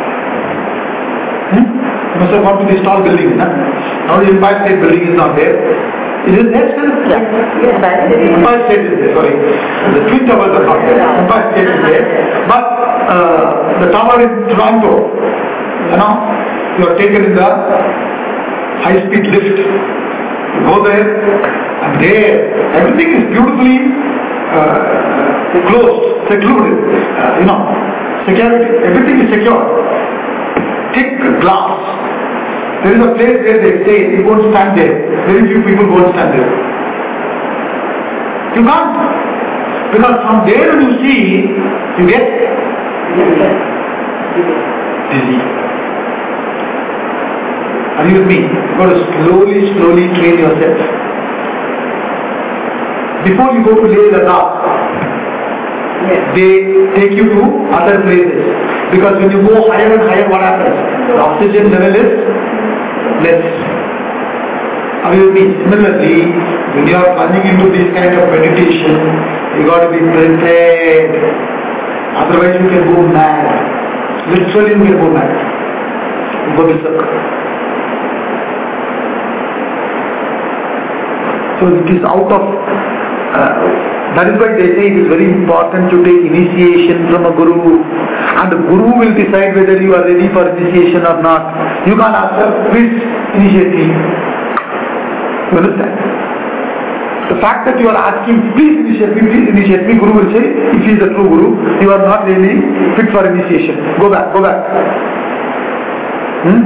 hmm? you must have gone to these tall buildings. Huh? Now the Empire State Building is not there. Is it there still? Yes, Empire State is there, sorry. The Twin Towers are not there. Empire State is there. But uh, the tower in Toronto, you know, you are taken in the high-speed lift. You go there, and there, everything is beautifully uh, closed, secluded, uh, you know, security, everything is secure. Thick glass. There is a place where they say you won't stand there. Very few people won't stand there. You can't. Because from there when you see, you get dizzy. Are you with me? You got to slowly, slowly train yourself. Before you go to Leh Ladakh, yes, they take you to other places. Because when you go higher and higher, what happens? The oxygen level is less. Are you with me? Similarly, when you are plunging into this kind of meditation, you got to be prepared. Otherwise you can go mad. Literally you can go mad. You go berserk. So it is out of, uh, that is why they say it is very important to take initiation from a guru. And the guru will decide whether you are ready for initiation or not. You can't ask her, please initiate me. You understand? The fact that you are asking, please initiate me, please initiate me, Guru will say, if he is a true Guru, you are not really fit for initiation. Go back, go back. Hmm?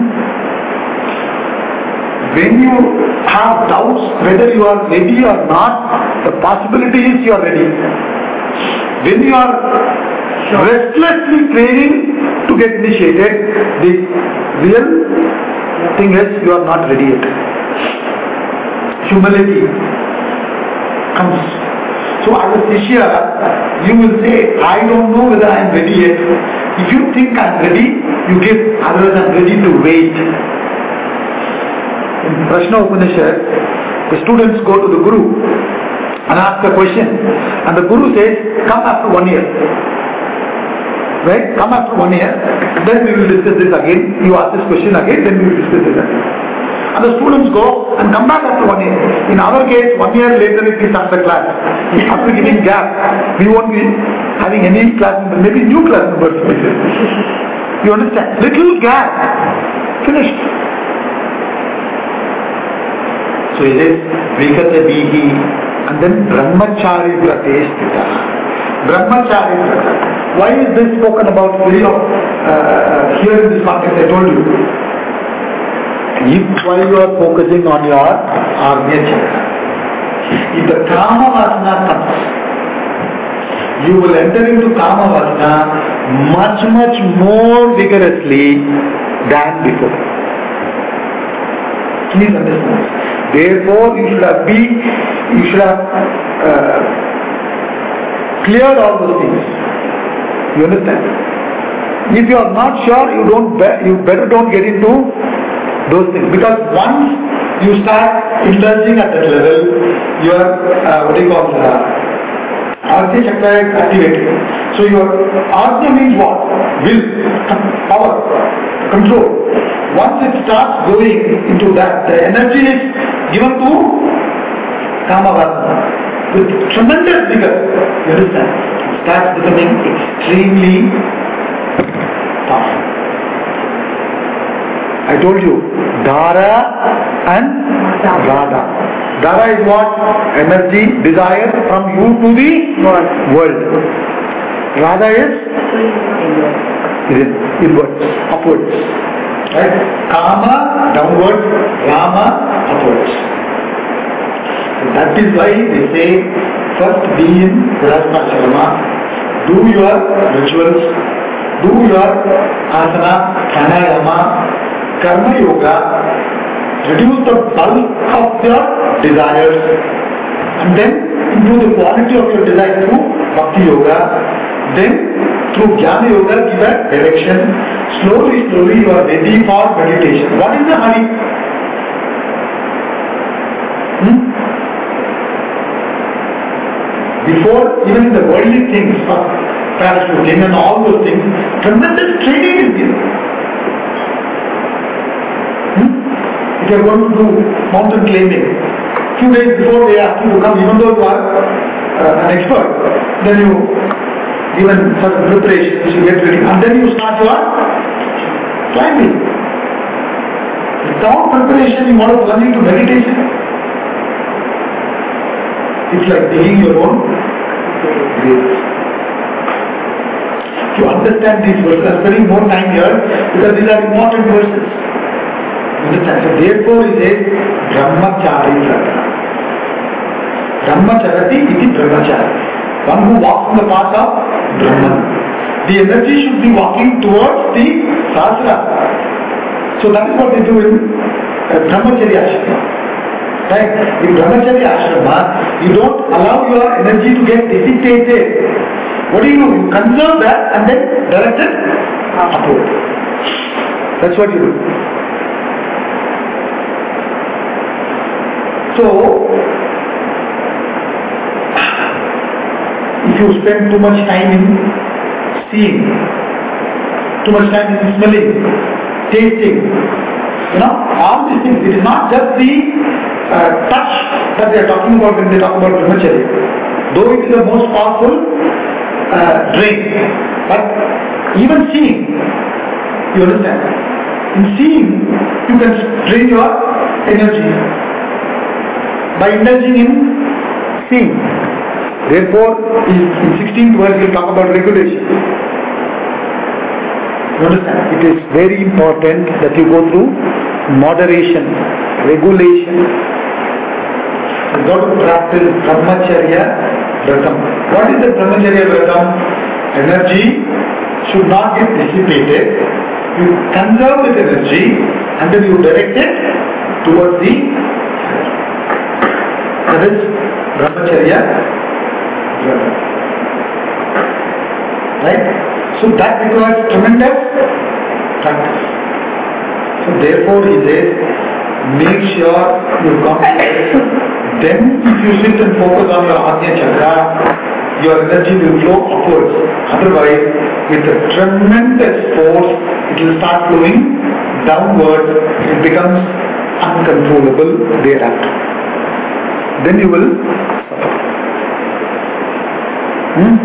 When you have doubts whether you are ready or not, the possibility is you are ready. When you are restlessly training to get initiated, the real thing is you are not ready yet. Humility comes. So as a Shishya, you will say, I don't know whether I am ready yet. If you think I'm ready, you give, otherwise I'm ready to wait. In Prashna Upanishad, the students go to the Guru and ask a question, and the Guru says, come after one year. Right? Come after one year, then we will discuss this again. You ask this question again, then we will discuss this again. And the students go and come back after one year. In our case, one year later it is another class. After giving gap, we won't be having any class member, maybe new class members. You understand? Little gap. Finished. So it is Vikata Bihi and then Brahmachari Pratesthita. Brahmachari Prata. Why is this spoken about very uh, uh, here in this context? I told you. If while you are focusing on your Agnya Chakra, if the Kama Vasana comes, you will enter into Kama Vasana much, much more vigorously than before. Please understand. Therefore, you should have be, you should have uh, cleared all those things. You understand? If you are not sure, you don't. Be, you better don't get into those things, because once you start indulging at that level, your uh, what do you call uh, Agnya Chakra is activated. So your Agnya means what? Will, power, control. Once it starts going into that, the energy is given to Kama Vasana with tremendous vigor. You understand? It starts becoming extremely powerful. I told you, Dhara and Radha. Dhara is what? Energy, desire from you to the world. Radha is? It is inwards, upwards. Right? Kama, downwards, Rama, upwards. So that is why they say, first be in Grihastha, do your rituals, do your asana, pranayama, Karma Yoga, reduce the bulk of your desires and then improve the quality of your desire through Bhakti Yoga, then through Jnana Yoga give a direction. Slowly, slowly you are ready for meditation. What is the hurry? Hmm? Before, even in the worldly things, parachuting and all those things, tremendous training is given. If you are going to do mountain climbing, few days before they ask you to come, even though you are uh, an expert, then you given certain preparations, you get ready, and then you start your climbing. Without preparation, you want to plunge into meditation. It's like digging your own grave. If you understand these verses, I'm spending more time here because these are important verses. Understand? So therefore it is Brahmachari Prata. Brahmacharati iti Brahmachari. One who walks in the path of Brahman. The energy should be walking towards the Sastra. So that is what they do in uh, Brahmacharya Ashrama. Right? In Brahmacharya Ashrama, you don't allow your energy to get dissipated. What do you do? You conserve that and then direct it upward. That's what you do. So, if you spend too much time in seeing, too much time in smelling, tasting, you know, all these things, it is not just the uh, touch that they are talking about when they talk about Brahmacharya. Though it is the most powerful uh, drain, but even seeing, you understand, in seeing, you can drain your energy by indulging in seeing. Therefore, in sixteenth verse we will talk about regulation. You understand? It is very important that you go through moderation, regulation. You got to practice Brahmacharya Vratam. What is the Brahmacharya Vratam? Energy should not get dissipated. You conserve this energy and then you direct it towards the that is Brahmacharya Vratam. Right? So that requires tremendous practice. So therefore he says, make sure you come to this. Then if you sit and focus on your Ajna Chakra, your energy will flow upwards. Otherwise, with a tremendous force, it will start flowing downwards. It becomes uncontrollable thereafter. Then you will suffer. Hmm?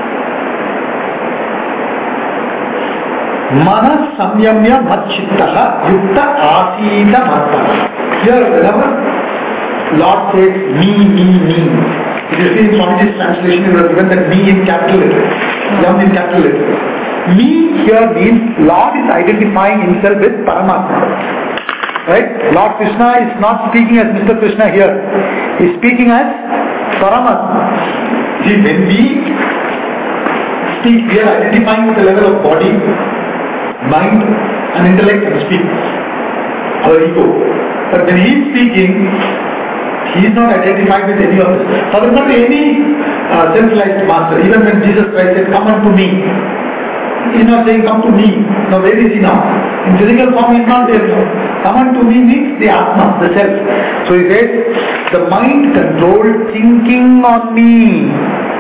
Mana samyamya machittaha yukta asita martaha. Here, whenever Lord says me, me, me, if you see in Swamiji's translation, you have given that me in capital letter, yam in capital letter. Me here means Lord is identifying himself with Paramatma. Right? Lord Krishna is not speaking as Mister Krishna here. He is speaking as Paramatma. See, when we speak, we are identifying with the level of body, mind and intellect and speak. Our ego. But when he is speaking, he is not identified with any of this. So there is not any uh, centralized master. Even when Jesus Christ said, come unto me, he is not saying, come to me. Now where is he now? In physical form he is not there now. Come unto me means the Atma, the self. So he says, the mind controlled thinking on me.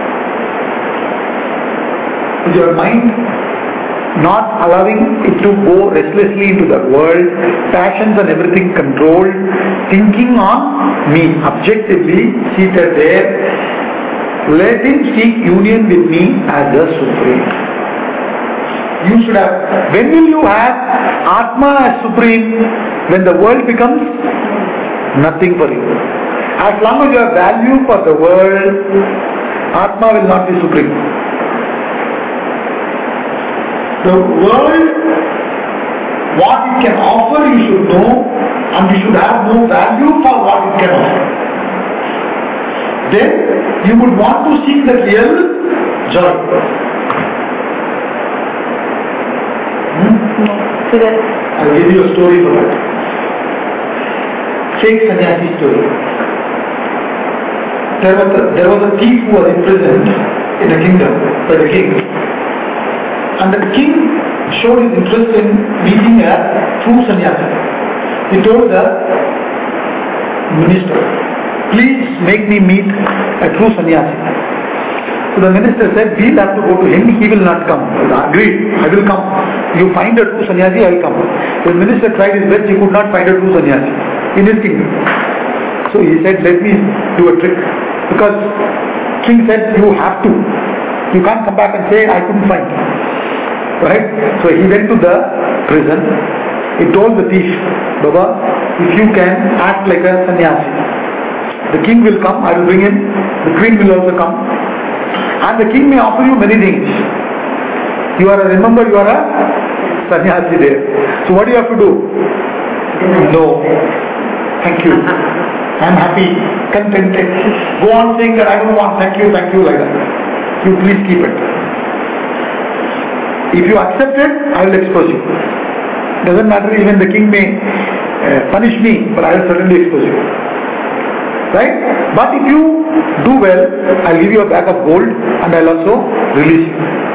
Is your mind not allowing it to go restlessly into the world, passions and everything controlled, thinking on me, objectively seated there. Let him seek union with me as the Supreme. You should have, when will you have Atma as Supreme? When the world becomes nothing for you. As long as you have value for the world, Atma will not be Supreme. The world, what it can offer, you should know, and you should have no value for what it can offer. Then you would want to seek the real joy. Hmm? So that I'll give you a story for that. Fake sannyasi story. There was a, there was a thief who was imprisoned in a kingdom by the king. And the king showed his interest in meeting a true sannyasi. He told the minister, please make me meet a true sannyasi. So the minister said, we'll have to go to him, he will not come. Agreed, I will come. You find a true sannyasi, I will come. The minister tried his best, he could not find a true sannyasi in his kingdom. So he said, let me do a trick. Because king said, you have to. You can't come back and say, I couldn't find. Right? So he went to the prison. He told the thief, Baba, if you can act like a sannyasi, the king will come, I will bring him, the queen will also come, and the king may offer you many things. You are a, remember you are a sannyasi there. So what do you have to do? No. Thank you. I am happy, contented. Go on saying that I don't want, thank you, thank you, like that. You please keep it. If you accept it, I will expose you. Doesn't matter, even the king may uh, punish me, but I will certainly expose you. Right? But if you do well, I will give you a bag of gold and I will also release you.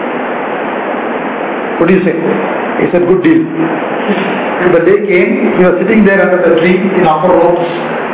What do you say? He said, good deal. The day came, he was sitting there under the tree in upper robes.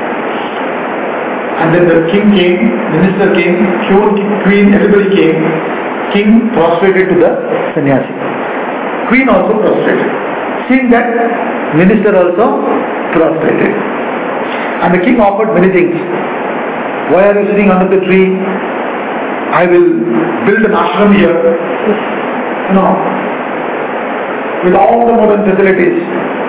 And then the king came, minister came, queen, everybody came. King prostrated to the sannyasi. Queen also prostrated. Seeing that, minister also prostrated. And the king offered many things. Why are you sitting under the tree? I will build an ashram here. No. With all the modern facilities.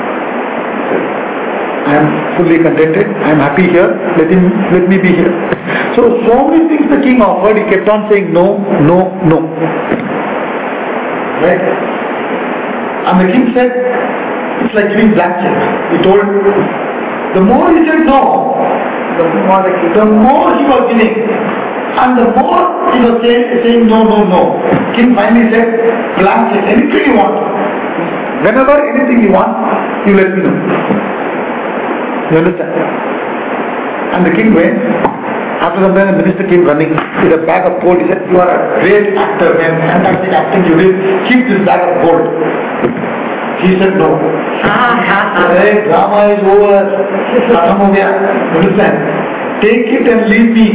I am fully contented. I am happy here. Let him, let me be here. So, so many things the king offered. He kept on saying no, no, no. Right? And the king said, it's like giving black check. He told, the more he said no, the more, the more he was giving. And the more he was saying, saying no, no, no. King finally said, blank check, anything you want. Whenever anything you want, you let me know. You understand? And the king went, After some time the minister came running with a bag of gold. He said, you are a great actor, man, fantastic acting you did. Keep this bag of gold. He said no. Hey, drama is over. Understand? Take it and leave me.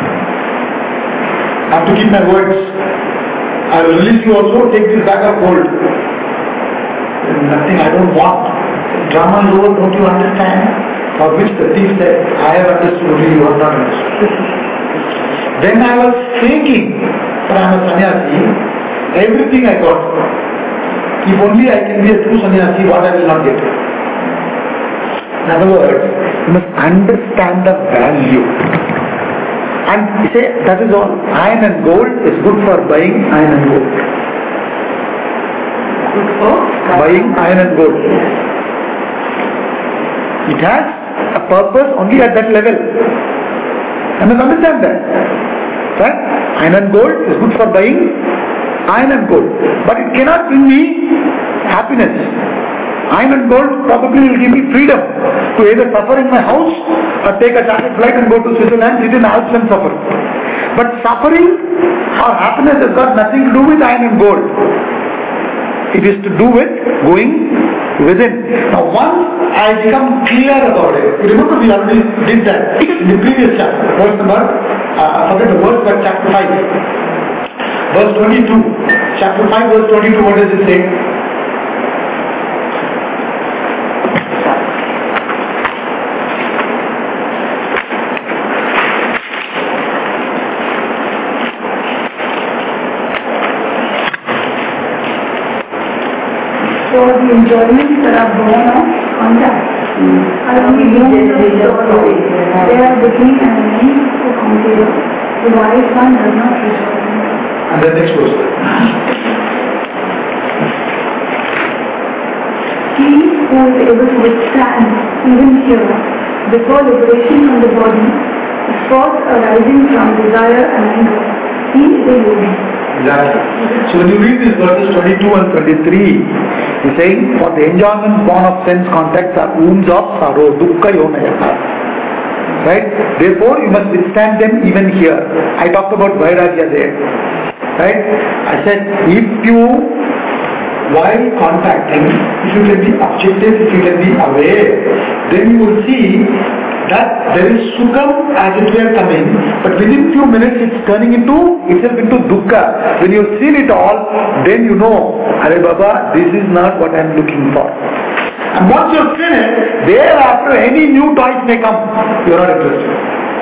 I have to keep my words. I will release you also. Take this bag of gold. Nothing I don't want. Drama is over. Don't you understand? For which the thief said, I have understood, only you have not understood. Then I was thinking, but I am a sannyasi. Everything I got. If only I can be a true sannyasi, what I will not get. In other words, you must understand the value. And you say, that is all. Iron and gold is good for buying iron and gold. Good for buying iron and gold. It has a purpose only at that level. You must understand that. Right? Iron and gold is good for buying iron and gold. But it cannot bring me happiness. Iron and gold probably will give me freedom to either suffer in my house or take a chartered flight and go to Switzerland, sit in Alps and suffer. But suffering or happiness has got nothing to do with iron and gold. It is to do with going within. Now once I become clear about it, you remember we already did that in the previous chapter, verse number, uh, I forget the verse, but chapter five. Verse twenty-two. Chapter five, verse twenty-two, what does it say? For the enjoyments that are born of contact are only born of sorrow. They are the king and the means to conquer. The wise one does not rejoice in them. And the next verse. He who is able to withstand even here before liberation from the body, the force arising from desire and anger, he is a yogi. Exactly. So when you read these verses twenty-two and twenty-three, he's saying, for the enjoyments born of sense contacts are wounds of sorrow, dukkha yonaya. Right? Therefore, you must withstand them even here. I talked about vairagya there. Right? I said, if you, while contacting, if you can be objective, if you can be aware, then you will see that there is sukham as it were coming, but within few minutes it's turning into itself into dukkha. When you've seen it all, then you know, Are Baba, this is not what I am looking for. And once you've seen it, thereafter any new toys may come, you are not interested.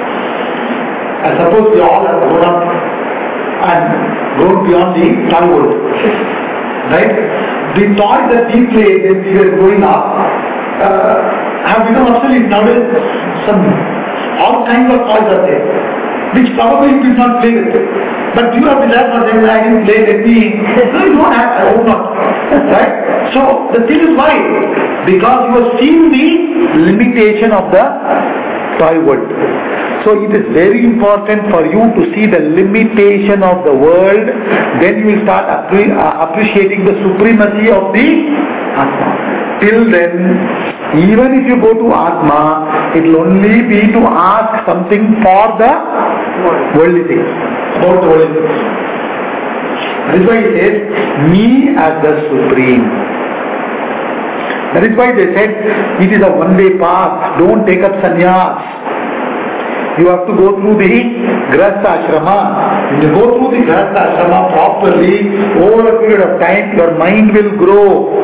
I suppose we all have grown up and grown beyond the toy world. Right? The toys that we played when we were growing up uh, have become obsolete. Nowadays, some all kinds of toys are there, which probably you did not play with. But you have desire for them, I didn't play, let me. No, you don't have, I hope not. Right? So, the thing is why? Because you have seen the limitation of the toy world. So it is very important for you to see the limitation of the world, then you will start appre uh, appreciating the supremacy of the Atma. Till then, even if you go to Atma, it will only be to ask something for the worldly things, about the worldly things. That is why he says, me as the Supreme. That is why they said, it is a one-way path, don't take up sannyas. You have to go through the Grihastha Ashrama. When you go through the Grihastha Ashrama properly, over a period of time, your mind will grow.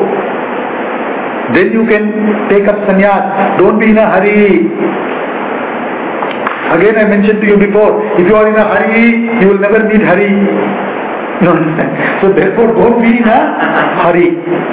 Then you can take up sannyas. Don't be in a hurry. Again I mentioned to you before, if you are in a hurry, you will never meet Hari. You understand? So therefore don't be in a hurry.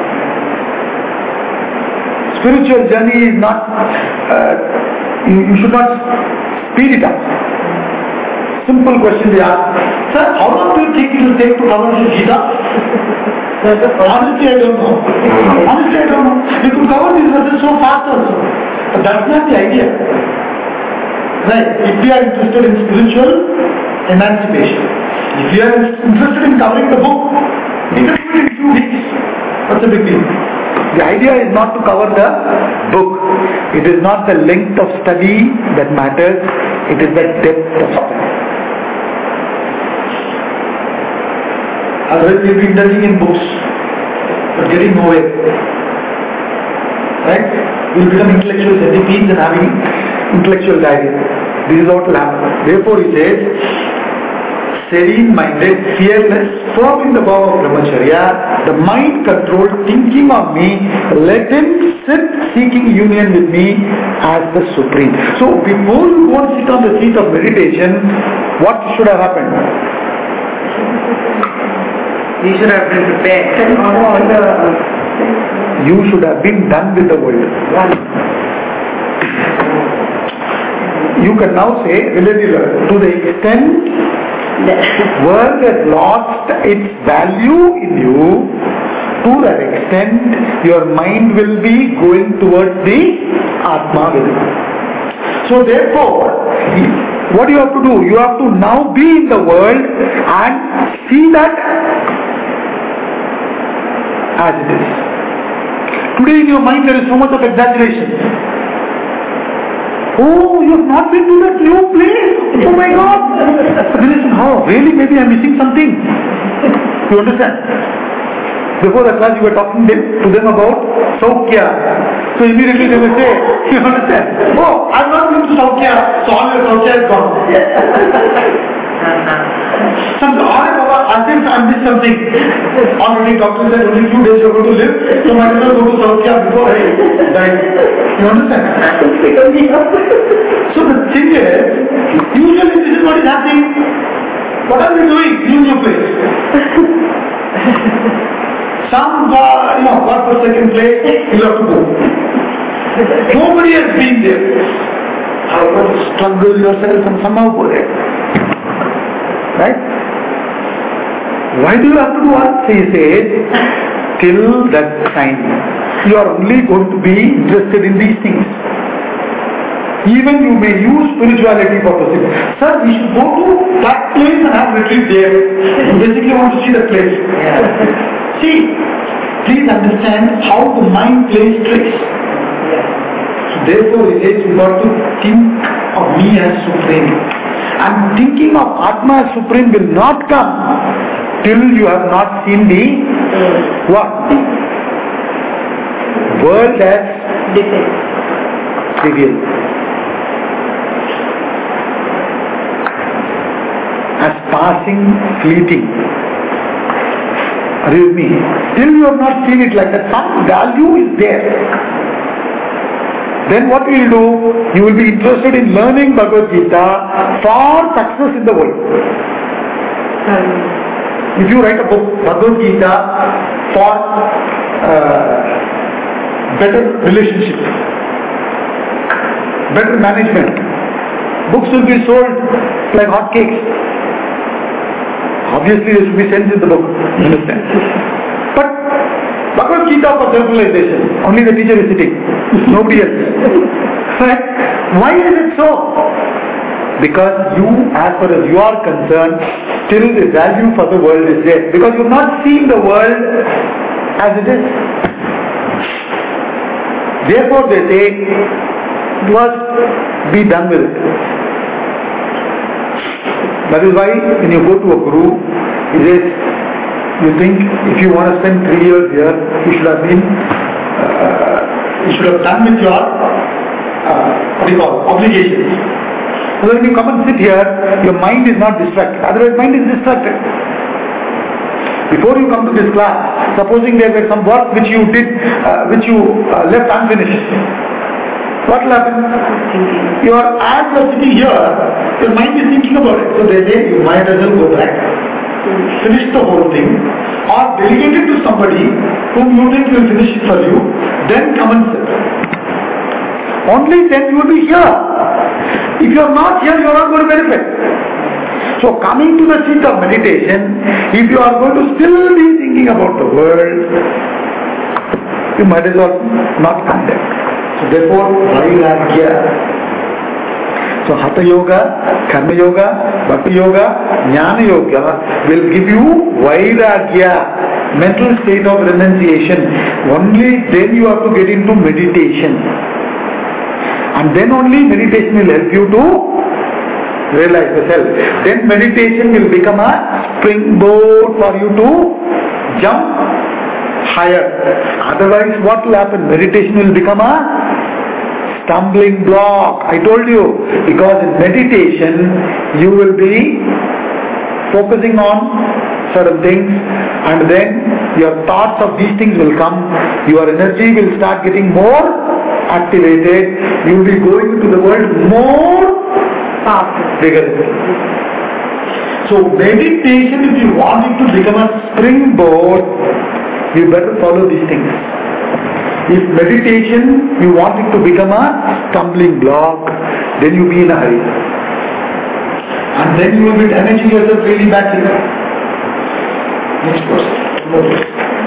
Spiritual journey is not, uh, you, you should not speed it up. Simple question they ask. Sir, how long do you think it will take to cover the Gita? Honestly, I don't know. Honestly, I don't know. We could cover these verses so fast also. But that's not the idea. Right? If we are interested in spiritual emancipation, if we are interested in covering the book, we can do it in two weeks. What's the big deal? The idea is not to cover the book. It is not the length of study that matters. It is the depth of study. Otherwise we will be indulging in books, but getting nowhere. Right? We will become intellectual centipedes and having intellectual diarrhea. This is what will happen. Therefore he says, serene-minded, fearless, firm in the vow of brahmacharya, the mind-controlled, thinking of me, let him sit seeking union with me as the Supreme. So before you go and sit on the seat of meditation, what should have happened? We should have been prepared. You should have been done with the world. You can now say, relative to the extent world has lost its value in you, to that extent your mind will be going towards the Atma will. So therefore, what you have to do? You have to now be in the world and see that as it is. Today in your mind there is so much of exaggeration. Oh, you have not been to that new place. Oh my God. Listen, oh, really? Maybe I am missing something. You understand? Before the class you were talking to them about Saukya. So immediately they will say, you understand? Oh, I have not been to Saukya, so all your Saukya is gone. Some Hare Baba, I think I missed something. Already doctor said only few days you are going to live, so might as well go to Saukya before I die. You understand? So the thing is, usually this is what is happening. What are we doing? New new place. Some, uh, you know, God forsaken place, you have to go. Nobody has been there. However, struggle yourself and somehow go there. Right? Why do you have to do what? He says, till that time, you are only going to be interested in these things. Even you may use spirituality for pursuit. Sir, we should go to that place and have retreat there. You basically want to see that place. Yeah. See, please understand how the mind plays tricks. So therefore he says you got to think of me as Supreme. And thinking of Atma as Supreme will not come till you have not seen the what? World as trivial. As passing, fleeting. Are you with me? Till you have not seen it like that, some value is there. Then what will you do? You will be interested in learning Bhagavad Gita for success in the world. If you write a book, Bhagavad Gita for uh, better relationship, better management, books will be sold like hotcakes. Obviously there should be sense in the book, you understand? But Bhagavad Gita for self-realization, only the teacher is sitting, nobody else. Right? Why is it so? Because you, as far as you are concerned, still the value for the world is there. Because you have not seen the world as it is. Therefore they say, first be done with it. That is why when you go to a guru, he says, you think if you want to spend three years here, you should have been, uh, you should have done with your, uh, what do you call, obligations. So when you come and sit here, your mind is not distracted. Otherwise, mind is distracted. Before you come to this class, supposing there were some work which you did, uh, which you uh, left unfinished. What will happen? You are, as you are sitting here, your mind is thinking about it. So they say you might as well go back, finish the whole thing, or delegate it to somebody whom you think will finish it for you, then come and sit. Only then you will be here. If you are not here, you are not going to benefit. So coming to the seat of meditation, if you are going to still be thinking about the world, you might as well not come there. So therefore, Vairagya. So Hatha Yoga, Karma Yoga, Bhakti Yoga, Jnana Yoga will give you Vairagya, mental state of renunciation. Only then you have to get into meditation. And then only meditation will help you to realize the self. Then meditation will become a springboard for you to jump higher. Otherwise, what will happen? Meditation will become a stumbling block. I told you, because in meditation you will be focusing on certain things, and then your thoughts of these things will come. Your energy will start getting more activated. You will be going into the world more vigorously. So meditation, if you want it to become a springboard, you better follow these things. If meditation, you want it to become a stumbling block, then you be in a hurry. And then you will be damaging yourself really badly. Next verse.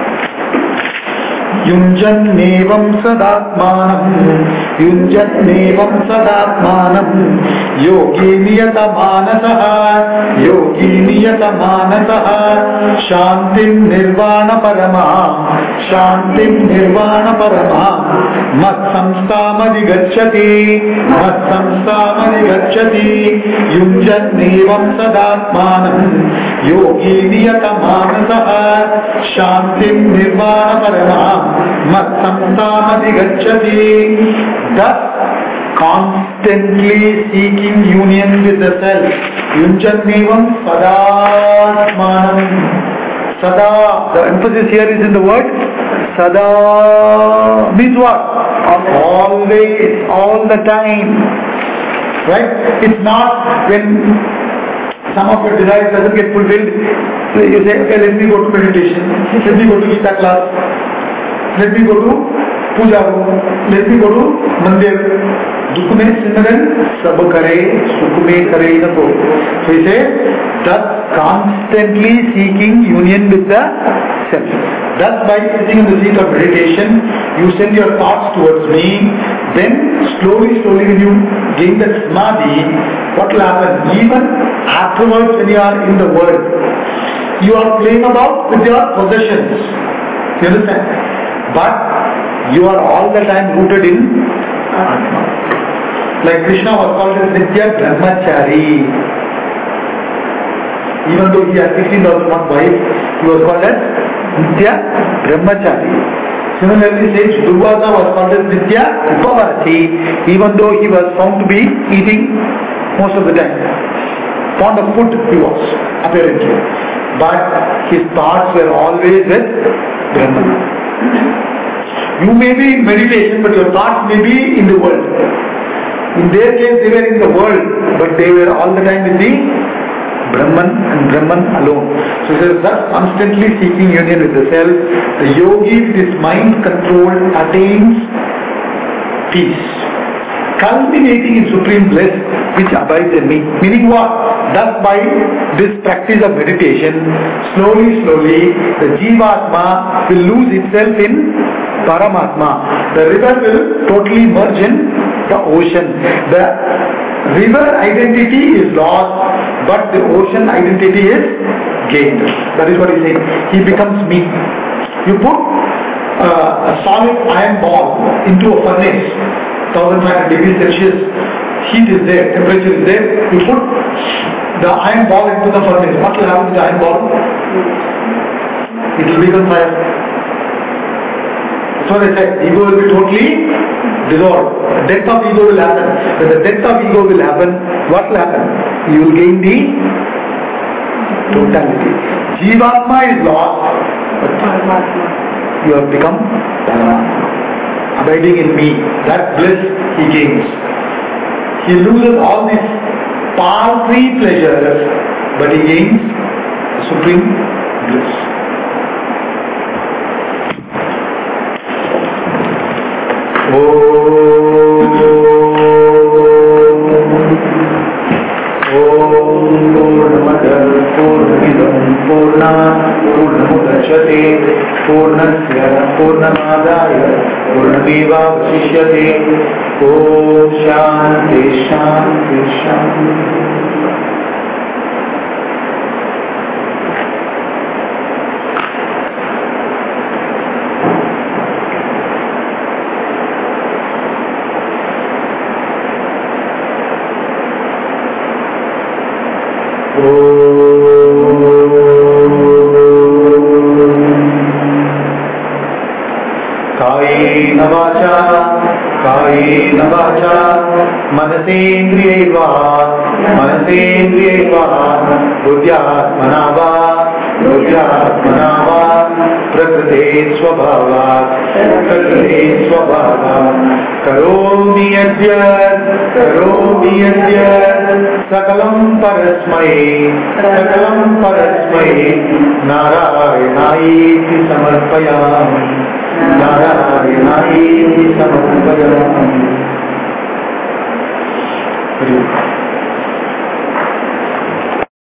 Yunjannevam sadatmanam Yunjannevam sadatmanam Yogi niyata manasaha Yogi niyata manasaha Shantim nirvana parama Shantim nirvana parama Mat samstamadi gacchati Mat samstamadi gacchati Yunjannevam sadatmanam Yogi niyata manasaha Shantim nirvana parama Mat samstamadi gacchati. Thus, constantly seeking union with the self. Yunjannevam sadatmanam. Sada. The emphasis here is in the word sada. Means what? Always, all the time. Right? It's not when some of your desires doesn't get fulfilled, you say, okay, let me go to meditation, let me go to Gita class, let me go to puja room, let me go to mandir. Dukh mein simran sab kare, sukh mein kare na ko. So he says, thus constantly seeking union with the self. Thus by sitting in the seat of meditation, you send your thoughts towards me. Then slowly, slowly when you gain that samadhi, what will happen? Even afterwards when you are in the world, you are playing about with your possessions. You understand? But you are all the time rooted in Atma. Like Krishna was called as Nitya Brahmachari. Even though he had sixteen thousand one wives, he was called as Nitya Brahmachari. Similarly, says Durvasa was called as Nitya Upavasi, even though he was found to be eating most of the time. Fond of food he was, apparently. But his thoughts were always with Brahman. You may be in meditation, but your thoughts may be in the world. In their case, they were in the world, but they were all the time with the Brahman and Brahman alone. So he says, thus constantly seeking union with the self, the yogi with his mind controlled attains peace, culminating in supreme bliss which abides in me. Meaning what? Thus by this practice of meditation, slowly, slowly, the Jivatma will lose itself in Paramatma. The river will totally merge in the ocean. The river identity is lost, but the ocean identity is gained. That is what he is saying. He becomes me. You put uh, a solid iron ball into a furnace, one thousand five hundred degrees Celsius, heat is there, temperature is there. You put the iron ball into the furnace. What will happen to the iron ball? It will become fire. So they said, ego will be totally dissolved. Death of ego will happen. When the death of ego will happen, what will happen? You will gain the totality. Jivatma is lost, but you have become Paramatma, abiding in me. That bliss he gains. He loses all these paltry pleasures, but he gains supreme bliss. पूर्णस्य पूर्णमादाय पूर्णमेवावशिष्यते ॐ शान्ति शान्ति शान्ति कायेन वाचा कायेन वाचा मनसेन्द्रियैर्वा मनसेन्द्रियैर्वा बुद्ध्यात्मना वा बुद्ध्यात्मना वा प्रकृते स्वभावात् प्रकृते स्वभावात् करोमि यद्यत् करोमि यद्यत् सकलं परस्मै सकलं परस्मै नारायणायेति समर्पयामि नारायणायेति समर्पयामि